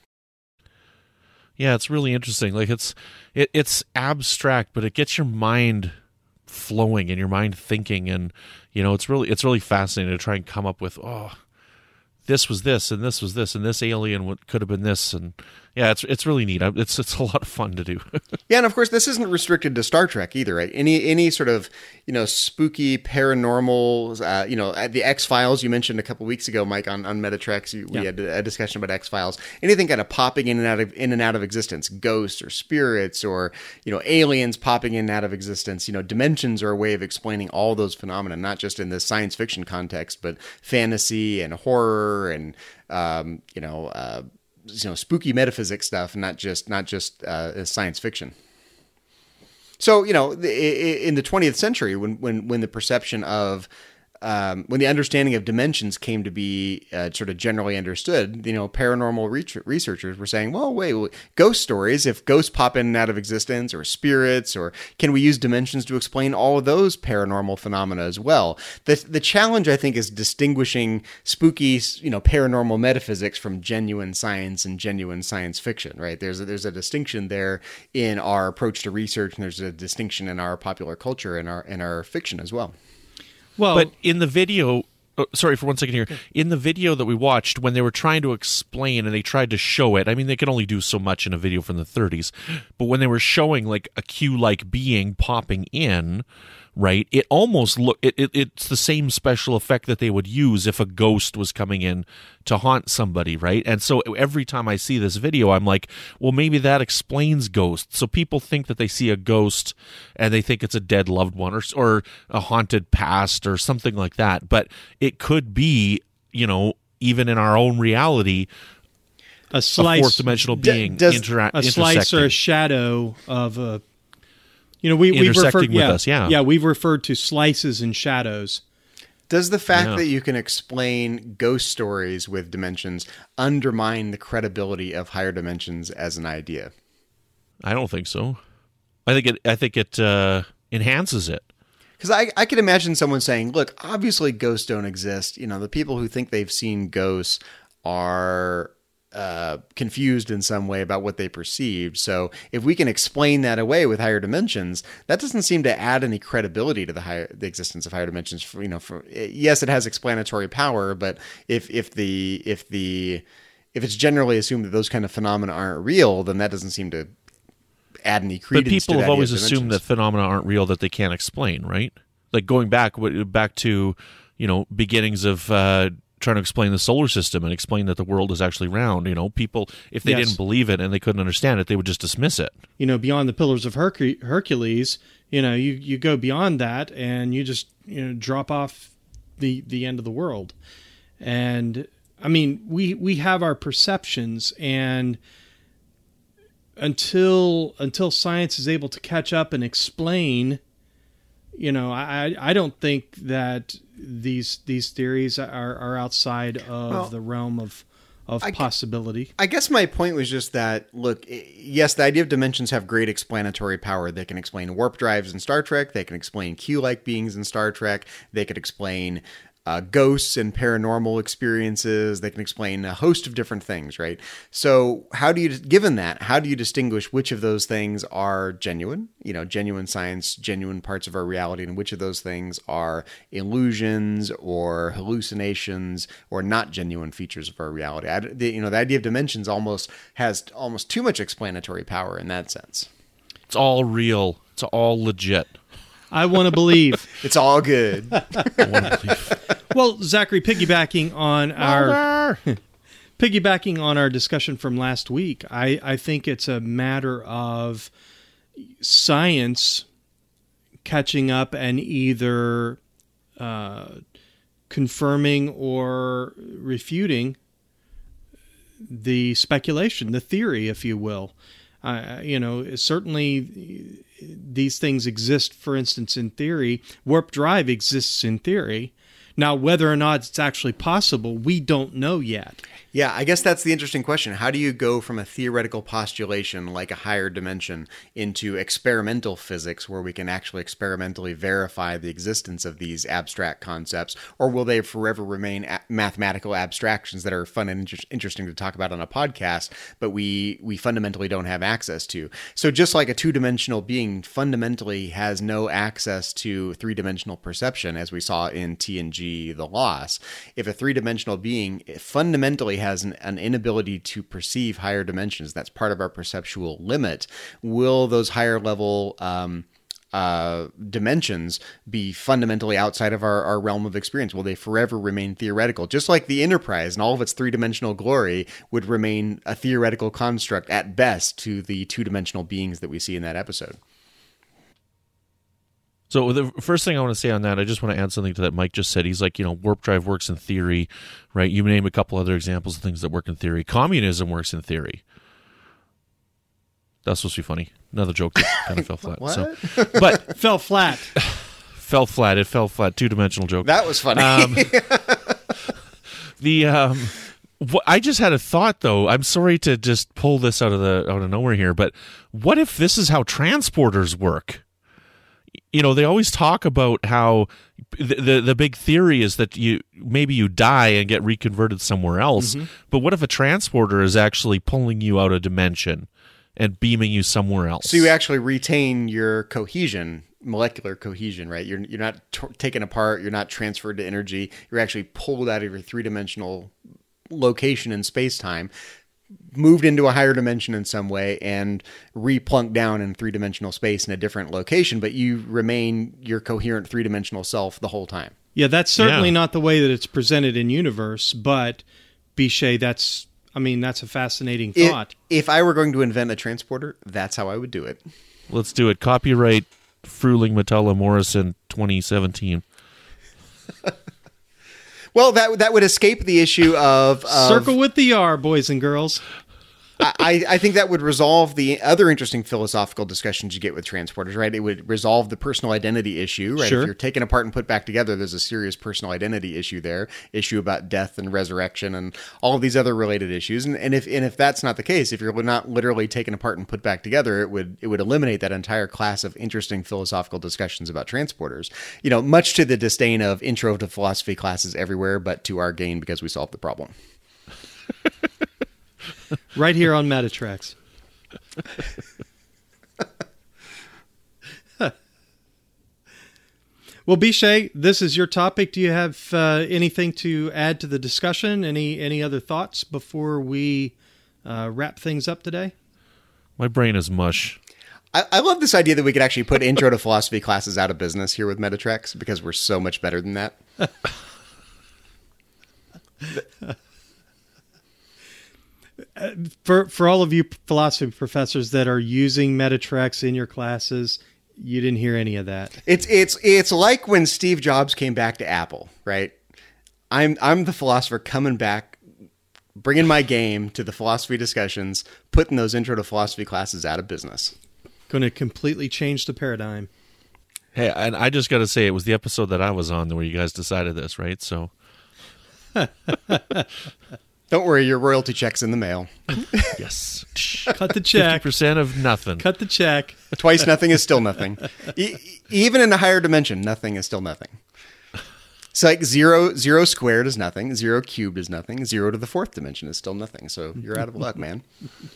Yeah, it's really interesting. Like it's it, it's abstract, but it gets your mind flowing and your mind thinking, and you know, it's really it's really fascinating to try and come up with, oh, this was this and this was this and this alien would, could have been this, and yeah, it's it's really neat. It's it's a lot of fun to do. Yeah, and of course, this isn't restricted to Star Trek either, right? Any any sort of you know spooky paranormal, uh, you know, the X-Files you mentioned a couple weeks ago, Mike, on on Metatrex. You, we Yeah. had a discussion about X-Files. Anything kind of popping in and out of in and out of existence, ghosts or spirits, or you know, aliens popping in and out of existence. You know, dimensions are a way of explaining all those phenomena, not just in the science fiction context, but fantasy and horror and um, you know. Uh, you know, spooky metaphysics stuff, not just not just uh, science fiction. So, you know, in the twentieth century, when when when the perception of um, when the understanding of dimensions came to be uh, sort of generally understood, you know, paranormal re- researchers were saying, well, wait, wait, ghost stories, if ghosts pop in and out of existence, or spirits, or can we use dimensions to explain all of those paranormal phenomena as well? The the challenge, I think, is distinguishing spooky, you know, paranormal metaphysics from genuine science and genuine science fiction, right? There's a, there's a distinction there in our approach to research, and there's a distinction in our popular culture and our in our fiction as well. Well, But in the video, oh, sorry for one second here. In the video that we watched, when they were trying to explain and they tried to show it, I mean, they can only do so much in a video from the thirties, but when they were showing like a Q-like being popping in, right, it almost look it, it it's the same special effect that they would use if a ghost was coming in to haunt somebody, right? And so every time I see this video, I'm like, well, maybe that explains ghosts. So people think that they see a ghost and they think it's a dead loved one or or a haunted past or something like that. But it could be, you know, even in our own reality, a slice, a fourth dimensional being does- intera- a slice intersecting. or a shadow of a. You know, we we've Intersecting referred, with yeah, us, yeah. yeah, we've referred to slices and shadows. Does the fact Yeah. that you can explain ghost stories with dimensions undermine the credibility of higher dimensions as an idea? I don't think so. I think it. I think it uh, enhances it. Because I, I could imagine someone saying, look, obviously ghosts don't exist. You know, the people who think they've seen ghosts are uh, confused in some way about what they perceived. So if we can explain that away with higher dimensions, that doesn't seem to add any credibility to the higher, the existence of higher dimensions. For, you know, for, yes, it has explanatory power, but if if the if the if it's generally assumed that those kind of phenomena aren't real, then that doesn't seem to add any But credence. people to the have idea always of assumed that dimensions. phenomena aren't real that they can't explain, right? Like going back back to, you know, beginnings of uh, trying to explain the solar system and explain that the world is actually round. You know, people, if they Yes. didn't believe it and they couldn't understand it, they would just dismiss it. You know, beyond the Pillars of Hercu- Hercules, you know, you, you go beyond that and you just, you know, drop off the, the end of the world. And I mean, we, we have our perceptions, and until, until science is able to catch up and explain, you know, I, I don't think that these, these theories are, are outside of Well, the realm of, of I- possibility. I guess my point was just that, look, i- yes, the idea of dimensions have great explanatory power. They can explain warp drives in Star Trek. They can explain Q-like beings in Star Trek. They could explain uh, ghosts and paranormal experiences. They can explain a host of different things, right? So how do you, given that, how do you distinguish which of those things are genuine, you know, genuine science, genuine parts of our reality, and which of those things are illusions or hallucinations or not genuine features of our reality? I, the, you know, the idea of dimensions almost has almost too much explanatory power in that sense. It's all real. It's all legit. I want to believe. It's all good. I want to believe. Well, Zachary, piggybacking on our piggybacking on our discussion from last week, I, I think it's a matter of science catching up and either uh, confirming or refuting the speculation, the theory, if you will. Uh, you know, certainly these things exist, for instance, in theory. Warp drive exists in theory. Now, whether or not it's actually possible, we don't know yet. Yeah, I guess that's the interesting question. How do you go from a theoretical postulation like a higher dimension into experimental physics where we can actually experimentally verify the existence of these abstract concepts? Or will they forever remain a- mathematical abstractions that are fun and inter- interesting to talk about on a podcast, but we, we fundamentally don't have access to? So just like a two-dimensional being fundamentally has no access to three-dimensional perception, as we saw in T N G The Loss, if a three-dimensional being fundamentally has an, an inability to perceive higher dimensions. That's part of our perceptual limit. Will those higher level um, uh, dimensions be fundamentally outside of our, our realm of experience? Will they forever remain theoretical? Just like the Enterprise and all of its three-dimensional glory would remain a theoretical construct at best to the two-dimensional beings that we see in that episode. So the first thing I want to say on that, I just want to add something to that Mike just said. He's like, you know, warp drive works in theory, right? You name a couple other examples of things that work in theory. Communism works in theory. That's supposed to be funny. Another joke that kind of fell flat. What? So, but Fell flat. fell flat. It fell flat. Two-dimensional joke. That was funny. Um, the um, wh- I just had a thought though. I'm sorry to just pull this out of the out of nowhere here, but what if this is how transporters work? You know, they always talk about how the, the the big theory is that you maybe you die and get reconverted somewhere else. Mm-hmm. But what if a transporter is actually pulling you out of dimension and beaming you somewhere else? So you actually retain your cohesion, molecular cohesion, right? You're you're not t- taken apart. You're not transferred to energy. You're actually pulled out of your three dimensional location in space time, moved into a higher dimension in some way, and replunked down in three-dimensional space in a different location, but you remain your coherent three-dimensional self the whole time. Yeah, that's certainly Yeah. not the way that it's presented in Universe, but Bichet, that's, I mean, that's a fascinating If, thought. if I were going to invent a transporter, that's how I would do it. Let's do it. Copyright Fruling Metalla Morrison twenty seventeen. Well, that that would escape the issue of, of Circle with the R, boys and girls. I, I think that would resolve the other interesting philosophical discussions you get with transporters, right? It would resolve the personal identity issue, right? Sure. If you're taken apart and put back together, there's a serious personal identity issue there, issue about death and resurrection and all of these other related issues. And, and if and if that's not the case, if you're not literally taken apart and put back together, it would it would eliminate that entire class of interesting philosophical discussions about transporters. You know, much to the disdain of intro to philosophy classes everywhere, but to our gain because we solved the problem. Right here on Metatrax. Well, Bichet, this is your topic. Do you have uh, anything to add to the discussion? Any any other thoughts before we uh, wrap things up today? My brain is mush. I, I love this idea that we could actually put intro to philosophy classes out of business here with Metatrex because we're so much better than that. For for all of you philosophy professors that are using Metatrex in your classes, you didn't hear any of that. It's it's it's like when Steve Jobs came back to Apple, right? I'm I'm the philosopher coming back, bringing my game to the philosophy discussions, putting those intro to philosophy classes out of business. Going to completely change the paradigm. Hey, and I just got to say, it was the episode that I was on where you guys decided this, right? So, Don't worry, your royalty check's in the mail. yes. Cut the check. fifty percent of nothing. Cut the check. Twice nothing is still nothing. E- even in a higher dimension, nothing is still nothing. It's like zero zero squared is nothing, zero cubed is nothing, zero to the fourth dimension is still nothing. So you're out of luck, man.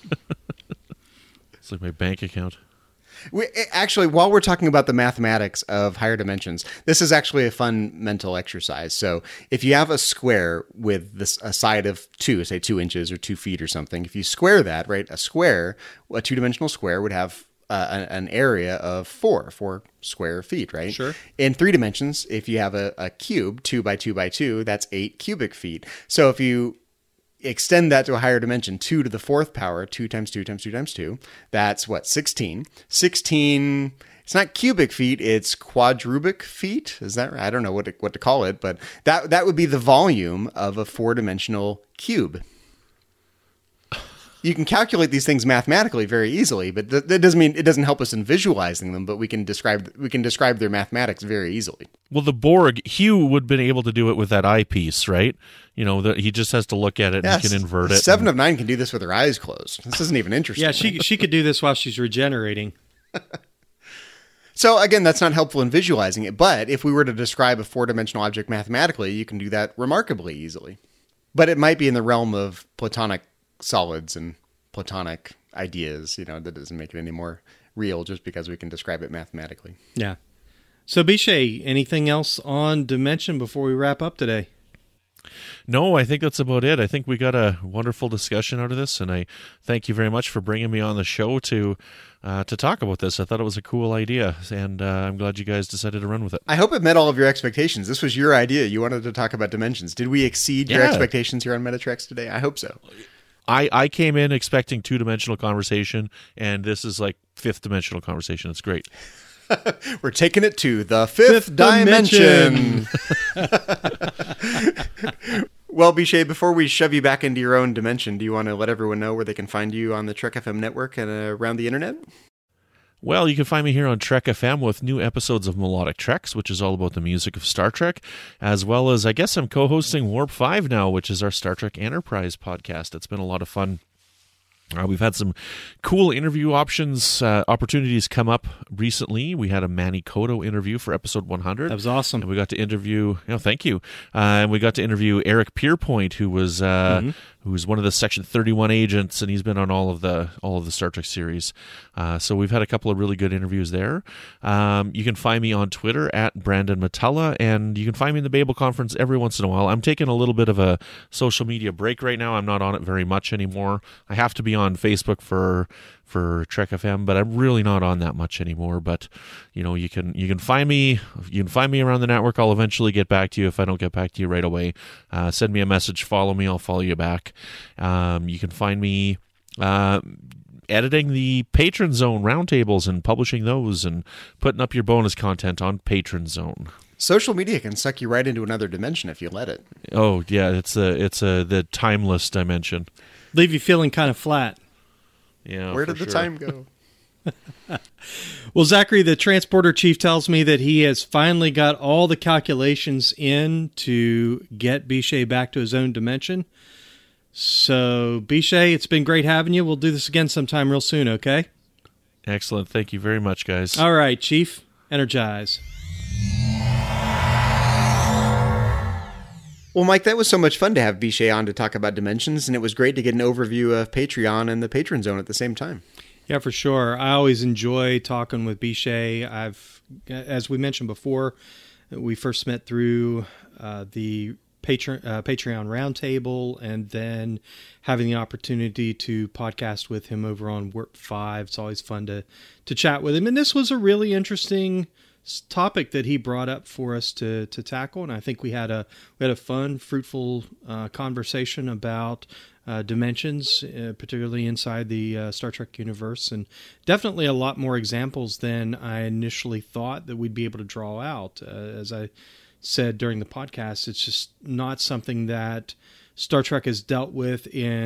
It's like my bank account. We, actually, while we're talking about the mathematics of higher dimensions, this is actually a fun mental exercise. So if you have a square with this a side of two, say two inches or two feet or something, if you square that, right, a square, a two-dimensional square would have uh, an, an area of four, four square feet, right? Sure. In three dimensions, if you have a, a cube, two by two by two, that's eight cubic feet. So if you extend that to a higher dimension, two to the fourth power, two times two times two times two, that's what, sixteen. sixteen, it's not cubic feet, it's quadrubic feet. Is that right? I don't know what to, what to call it, but that that would be the volume of a four-dimensional cube. You can calculate these things mathematically very easily, but th- that doesn't mean it doesn't help us in visualizing them, but we can describe we can describe their mathematics very easily. Well, the Borg, Hugh would have been able to do it with that eyepiece, right? You know, the, he just has to look at it Yes. and he can invert it. Seven and, of nine can do this with her eyes closed. This isn't even interesting. Yeah, she she could do this while she's regenerating. So again, that's not helpful in visualizing it, but if we were to describe a four-dimensional object mathematically, you can do that remarkably easily. But it might be in the realm of Platonic solids and Platonic ideas, you know, that doesn't make it any more real just because we can describe it mathematically. Yeah. So, Bichet, anything else on Dimension before we wrap up today? No, I think that's about it. I think we got a wonderful discussion out of this, and I thank you very much for bringing me on the show to uh, to talk about this. I thought it was a cool idea, and uh, I'm glad you guys decided to run with it. I hope it met all of your expectations. This was your idea. You wanted to talk about dimensions. Did we exceed your Yeah. expectations here on Metatrex today? I hope so. I, I came in expecting two-dimensional conversation, and this is like fifth-dimensional conversation. It's great. We're taking it to the fifth, Fifth dimension. dimension. Well, Bishay, before we shove you back into your own dimension, do you want to let everyone know where they can find you on the Trek F M network and uh, around the internet? Well, you can find me here on Trek F M with new episodes of Melodic Treks, which is all about the music of Star Trek, as well as I guess I'm co-hosting Warp five now, which is our Star Trek Enterprise podcast. It's been a lot of fun. Uh, we've had some cool interview options, uh, opportunities come up recently. We had a Manny Koto interview for episode one hundred. That was awesome. And we got to interview, you know, thank you. Uh, and we got to interview Eric Pierpoint, who was uh, Mm-hmm. who's one of the Section thirty-one agents, and he's been on all of the all of the Star Trek series. Uh, so we've had a couple of really good interviews there. Um, you can find me on Twitter at Brandon Matella, and you can find me in the Babel Conference every once in a while. I'm taking a little bit of a social media break right now. I'm not on it very much anymore. I have to be on Facebook for for Trek F M, but I'm really not on that much anymore. But you know, you can you can find me you can find me around the network. I'll eventually get back to you if I don't get back to you right away. Uh, send me a message, follow me, I'll follow you back. Um, you can find me uh, editing the Patron Zone roundtables and publishing those and putting up your bonus content on Patron Zone. Social media can suck you right into another dimension if you let it. Oh yeah, it's a it's a the timeless dimension. Leave you feeling kind of flat. Yeah, Where for did the sure. time go? Well, Zachary, the transporter chief, tells me that he has finally got all the calculations in to get Bishay back to his own dimension. So, Bishay, it's been great having you. We'll do this again sometime real soon, okay? Excellent. Thank you very much, guys. All right, Chief. Energize. Well, Mike, that was so much fun to have Bishay on to talk about dimensions, and it was great to get an overview of Patreon and the Patron Zone at the same time. Yeah, for sure. I always enjoy talking with Bishay. I've, as we mentioned before, we first met through uh, the Patreon, uh, Patreon Roundtable, and then having the opportunity to podcast with him over on Warp five. It's always fun to to chat with him, and this was a really interesting topic that he brought up for us to to tackle, and I think we had a we had a fun, fruitful uh, conversation about uh, dimensions, uh, particularly inside the uh, Star Trek universe, and definitely a lot more examples than I initially thought that we'd be able to draw out. Uh, as I said during the podcast, it's just not something that Star Trek has dealt with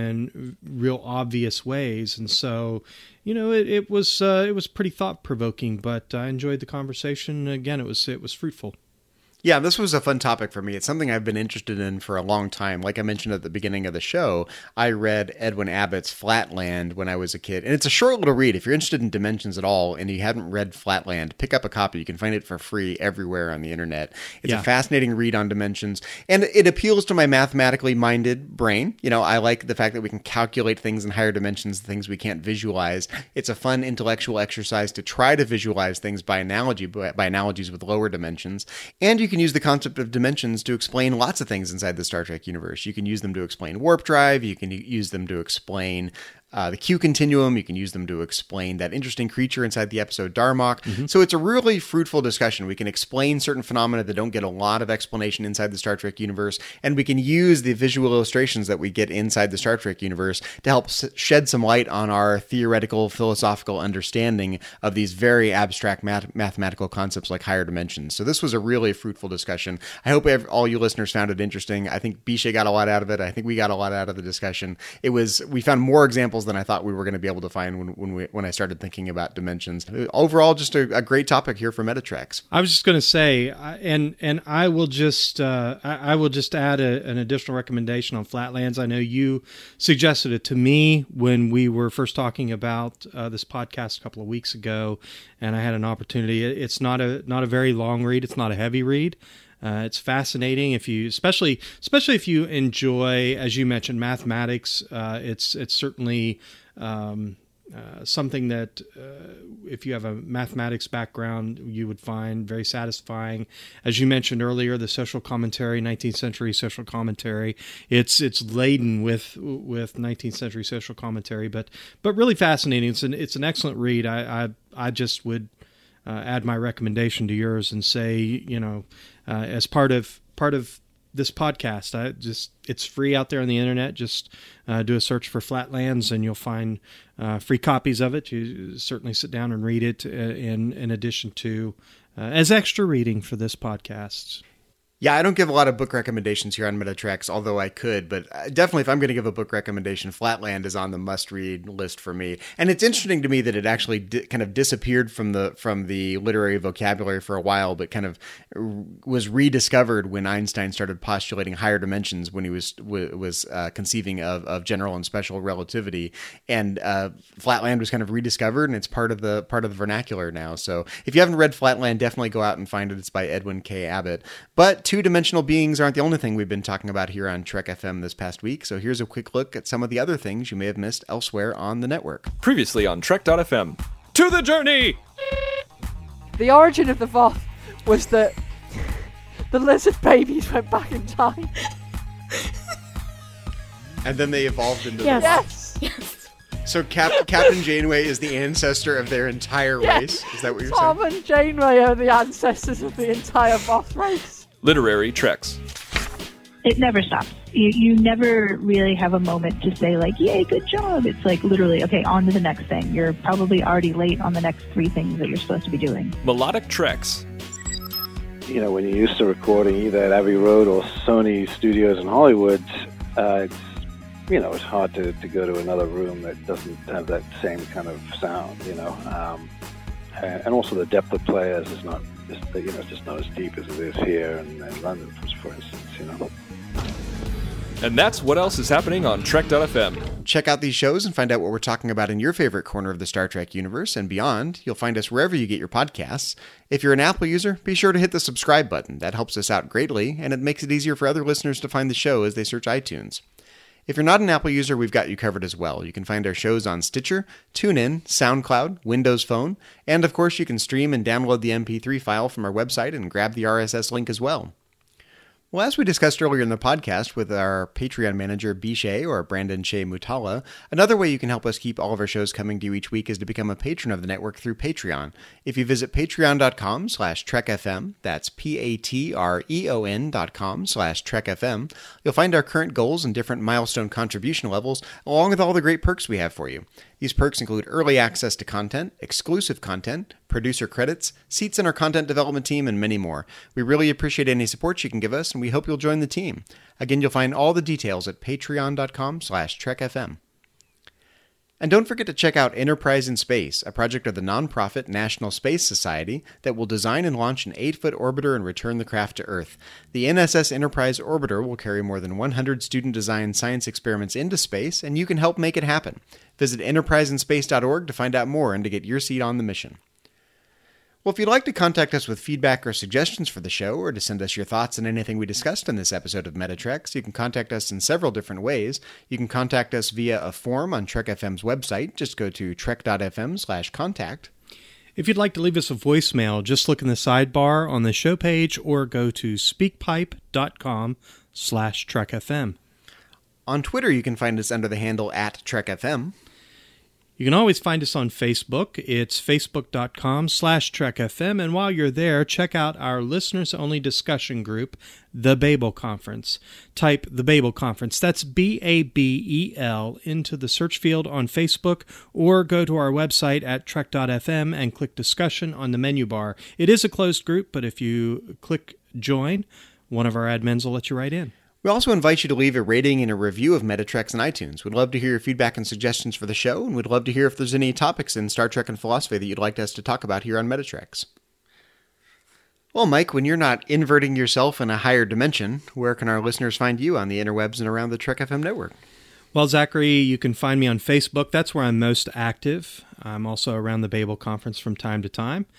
in real obvious ways, and so you know it, it was uh, it was pretty thought provoking. But I enjoyed the conversation. Again, it was it was fruitful. Yeah, this was a fun topic for me. It's something I've been interested in for a long time. Like I mentioned at the beginning of the show, I read Edwin Abbott's Flatland when I was a kid. And it's a short little read. If you're interested in dimensions at all and you haven't read Flatland, pick up a copy. You can find it for free everywhere on the internet. It's Yeah. a fascinating read on dimensions. And it appeals to my mathematically minded brain. You know, I like the fact that we can calculate things in higher dimensions, things we can't visualize. It's a fun intellectual exercise to try to visualize things by analogy, by, by analogies with lower dimensions. And you can use the concept of dimensions to explain lots of things inside the Star Trek universe. You can use them to explain warp drive. You can use them to explain uh, the Q continuum. You can use them to explain that interesting creature inside the episode Darmok. Mm-hmm. So it's a really fruitful discussion. We can explain certain phenomena that don't get a lot of explanation inside the Star Trek universe, and we can use the visual illustrations that we get inside the Star Trek universe to help s- shed some light on our theoretical, philosophical understanding of these very abstract math- mathematical concepts like higher dimensions. So this was a really fruitful discussion. I hope ev- all you listeners found it interesting. I think Bishay got a lot out of it. I think we got a lot out of the discussion. It was we found more examples than I thought we were going to be able to find when when we when I started thinking about dimensions. Overall, just a, a great topic here for Metatrex. I was just going to say, I- and and I will just uh, I, I will just add a, an additional recommendation on Flatlands. I know you suggested it to me when we were first talking about uh, this podcast a couple of weeks ago, and I had an opportunity. It- It's not a not a very long read. It's not a heavy read. Uh, it's fascinating if you, especially especially if you enjoy, as you mentioned, mathematics. Uh, it's it's certainly um, uh, something that uh, if you have a mathematics background, you would find very satisfying. As you mentioned earlier, the social commentary, nineteenth century social commentary, it's it's laden with with nineteenth century social commentary, but but really fascinating. It's an it's an excellent read. I I, I just would uh, add my recommendation to yours and say, you know, uh, as part of part of this podcast, I just it's free out there on the internet. Just uh, do a search for Flatlands and you'll find uh, free copies of it. You certainly sit down and read it uh, in in addition to uh, as extra reading for this podcast. Yeah, I don't give a lot of book recommendations here on Metatreks, although I could, but definitely if I'm going to give a book recommendation, Flatland is on the must-read list for me. And it's interesting to me that it actually di- kind of disappeared from the from the literary vocabulary for a while, but kind of was rediscovered when Einstein started postulating higher dimensions when he was w- was uh, conceiving of, of general and special relativity. And uh, Flatland was kind of rediscovered, and it's part of the part of the vernacular now. So if you haven't read Flatland, definitely go out and find it. It's by Edwin K. Abbott. But two-dimensional beings aren't the only thing we've been talking about here on Trek F M this past week, so here's a quick look at some of the other things you may have missed elsewhere on the network. Previously on Trek dot F M. To the journey! The origin of the Voth was that the lizard babies went back in time. And then they evolved into yes. the Yes! Yes. So Cap- Captain Janeway is the ancestor of their entire yes. race? Is that what you're Tom saying? and Janeway are the ancestors of the entire Voth race. Literary Treks. It never stops. You, you never really have a moment to say, like, yay, good job. It's like literally, okay, on to the next thing. You're probably already late on the next three things that you're supposed to be doing. Melodic Treks. You know, when you're used to recording either at Abbey Road or Sony Studios in Hollywood, uh, it's, you know, it's hard to, to go to another room that doesn't have that same kind of sound, you know. Um, and, and also the depth of players is not, just, you know, it's just not as deep as it is here in, in London, for instance, you know. And that's what else is happening on Trek dot F M. Check out these shows and find out what we're talking about in your favorite corner of the Star Trek universe and beyond. You'll find us wherever you get your podcasts. If you're an Apple user, be sure to hit the subscribe button. That helps us out greatly, and it makes it easier for other listeners to find the show as they search iTunes. If you're not an Apple user, we've got you covered as well. You can find our shows on Stitcher, TuneIn, SoundCloud, Windows Phone, and of course you can stream and download the M P three file from our website and grab the R S S link as well. Well, as we discussed earlier in the podcast with our Patreon manager, Bishay, or Brandon Shea Mutala, another way you can help us keep all of our shows coming to you each week is to become a patron of the network through Patreon. If you visit patreon.com slash trekfm, that's P-A-T-R-E-O-N dot com slash trekfm, you'll find our current goals and different milestone contribution levels, along with all the great perks we have for you. These perks include early access to content, exclusive content, producer credits, seats in our content development team, and many more. We really appreciate any support you can give us, and we hope you'll join the team. Again, you'll find all the details at patreon.com slash trekfm. And don't forget to check out Enterprise in Space, a project of the nonprofit National Space Society that will design and launch an eight-foot orbiter and return the craft to Earth. The N S S Enterprise orbiter will carry more than one hundred student-designed science experiments into space, and you can help make it happen. Visit enterprise in space dot org to find out more and to get your seat on the mission. Well, if you'd like to contact us with feedback or suggestions for the show, or to send us your thoughts on anything we discussed in this episode of Metatreks, you can contact us in several different ways. You can contact us via a form on Trek F M's website. Just go to trek.fm slash contact. If you'd like to leave us a voicemail, just look in the sidebar on the show page or go to speakpipe.com slash trekfm. On Twitter, you can find us under the handle at trekfm. You can always find us on Facebook. It's facebook.com slash trekfm. And while you're there, check out our listeners-only discussion group, The Babel Conference. Type The Babel Conference. That's B A B E L into the search field on Facebook, or go to our website at trek dot f m and click Discussion on the menu bar. It is a closed group, but if you click Join, one of our admins will let you right in. We also invite you to leave a rating and a review of Metatreks on iTunes. We'd love to hear your feedback and suggestions for the show, and we'd love to hear if there's any topics in Star Trek and philosophy that you'd like us to talk about here on Metatreks. Well, Mike, when you're not inverting yourself in a higher dimension, where can our listeners find you on the interwebs and around the Trek F M network? Well, Zachary, you can find me on Facebook. That's where I'm most active. I'm also around the Babel Conference from time to time.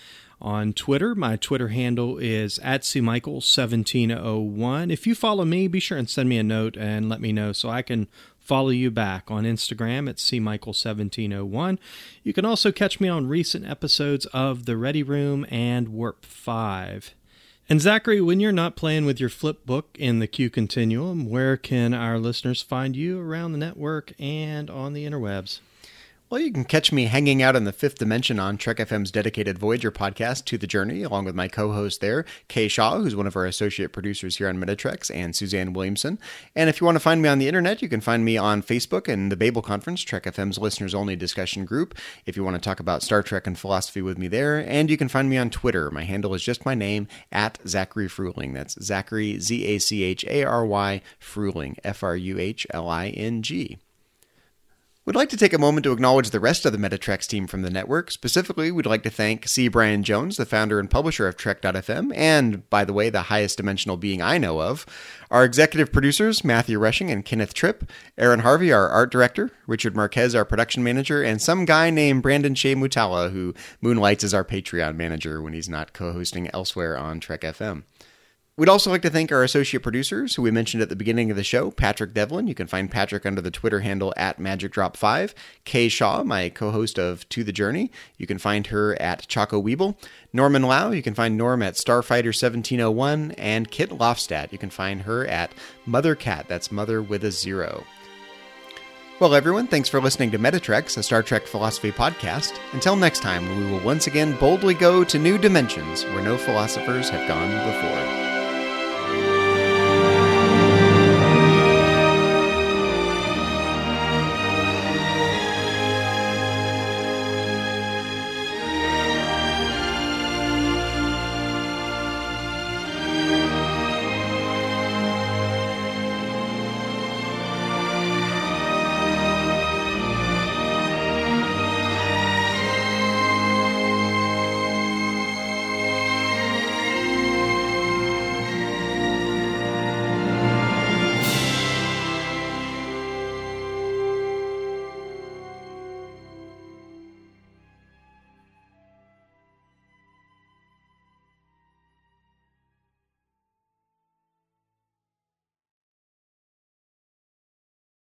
on Twitter. My Twitter handle is at c michael seventeen oh one. If you follow me, be sure and send me a note and let me know so I can follow you back. On Instagram at c michael seventeen oh one. You can also catch me on recent episodes of The Ready Room and Warp five. And Zachary, when you're not playing with your flip book in the Q Continuum, where can our listeners find you around the network and on the interwebs? Well, you can catch me hanging out in the fifth dimension on Trek F M's dedicated Voyager podcast, To the Journey, along with my co-host there, Kay Shaw, who's one of our associate producers here on Metatrex, and Suzanne Williamson. And if you want to find me on the internet, you can find me on Facebook and the Babel Conference, Trek F M's listeners-only discussion group, if you want to talk about Star Trek and philosophy with me there. And you can find me on Twitter. My handle is just my name, at Zachary Fruhling. That's Zachary, Z A C H A R Y, Fruhling, F R U H L I N G. We'd like to take a moment to acknowledge the rest of the Metatrex team from the network. Specifically, we'd like to thank C. Brian Jones, the founder and publisher of Trek dot f m, and, by the way, the highest dimensional being I know of. Our executive producers, Matthew Rushing and Kenneth Tripp, Aaron Harvey, our art director, Richard Marquez, our production manager, and some guy named Brandon Shea Mutala, who moonlights as our Patreon manager when he's not co-hosting elsewhere on Trek F M. We'd also like to thank our associate producers, who we mentioned at the beginning of the show, Patrick Devlin. You can find Patrick under the Twitter handle at Magic Drop five. Kay Shaw, my co-host of To the Journey. You can find her at Choco Weeble. Norman Lau, you can find Norm at Starfighter seventeen oh one. And Kit Lofstad, you can find her at Mother Cat. That's Mother with a zero. Well, everyone, thanks for listening to Metatrex, a Star Trek philosophy podcast. Until next time, we will once again boldly go to new dimensions where no philosophers have gone before.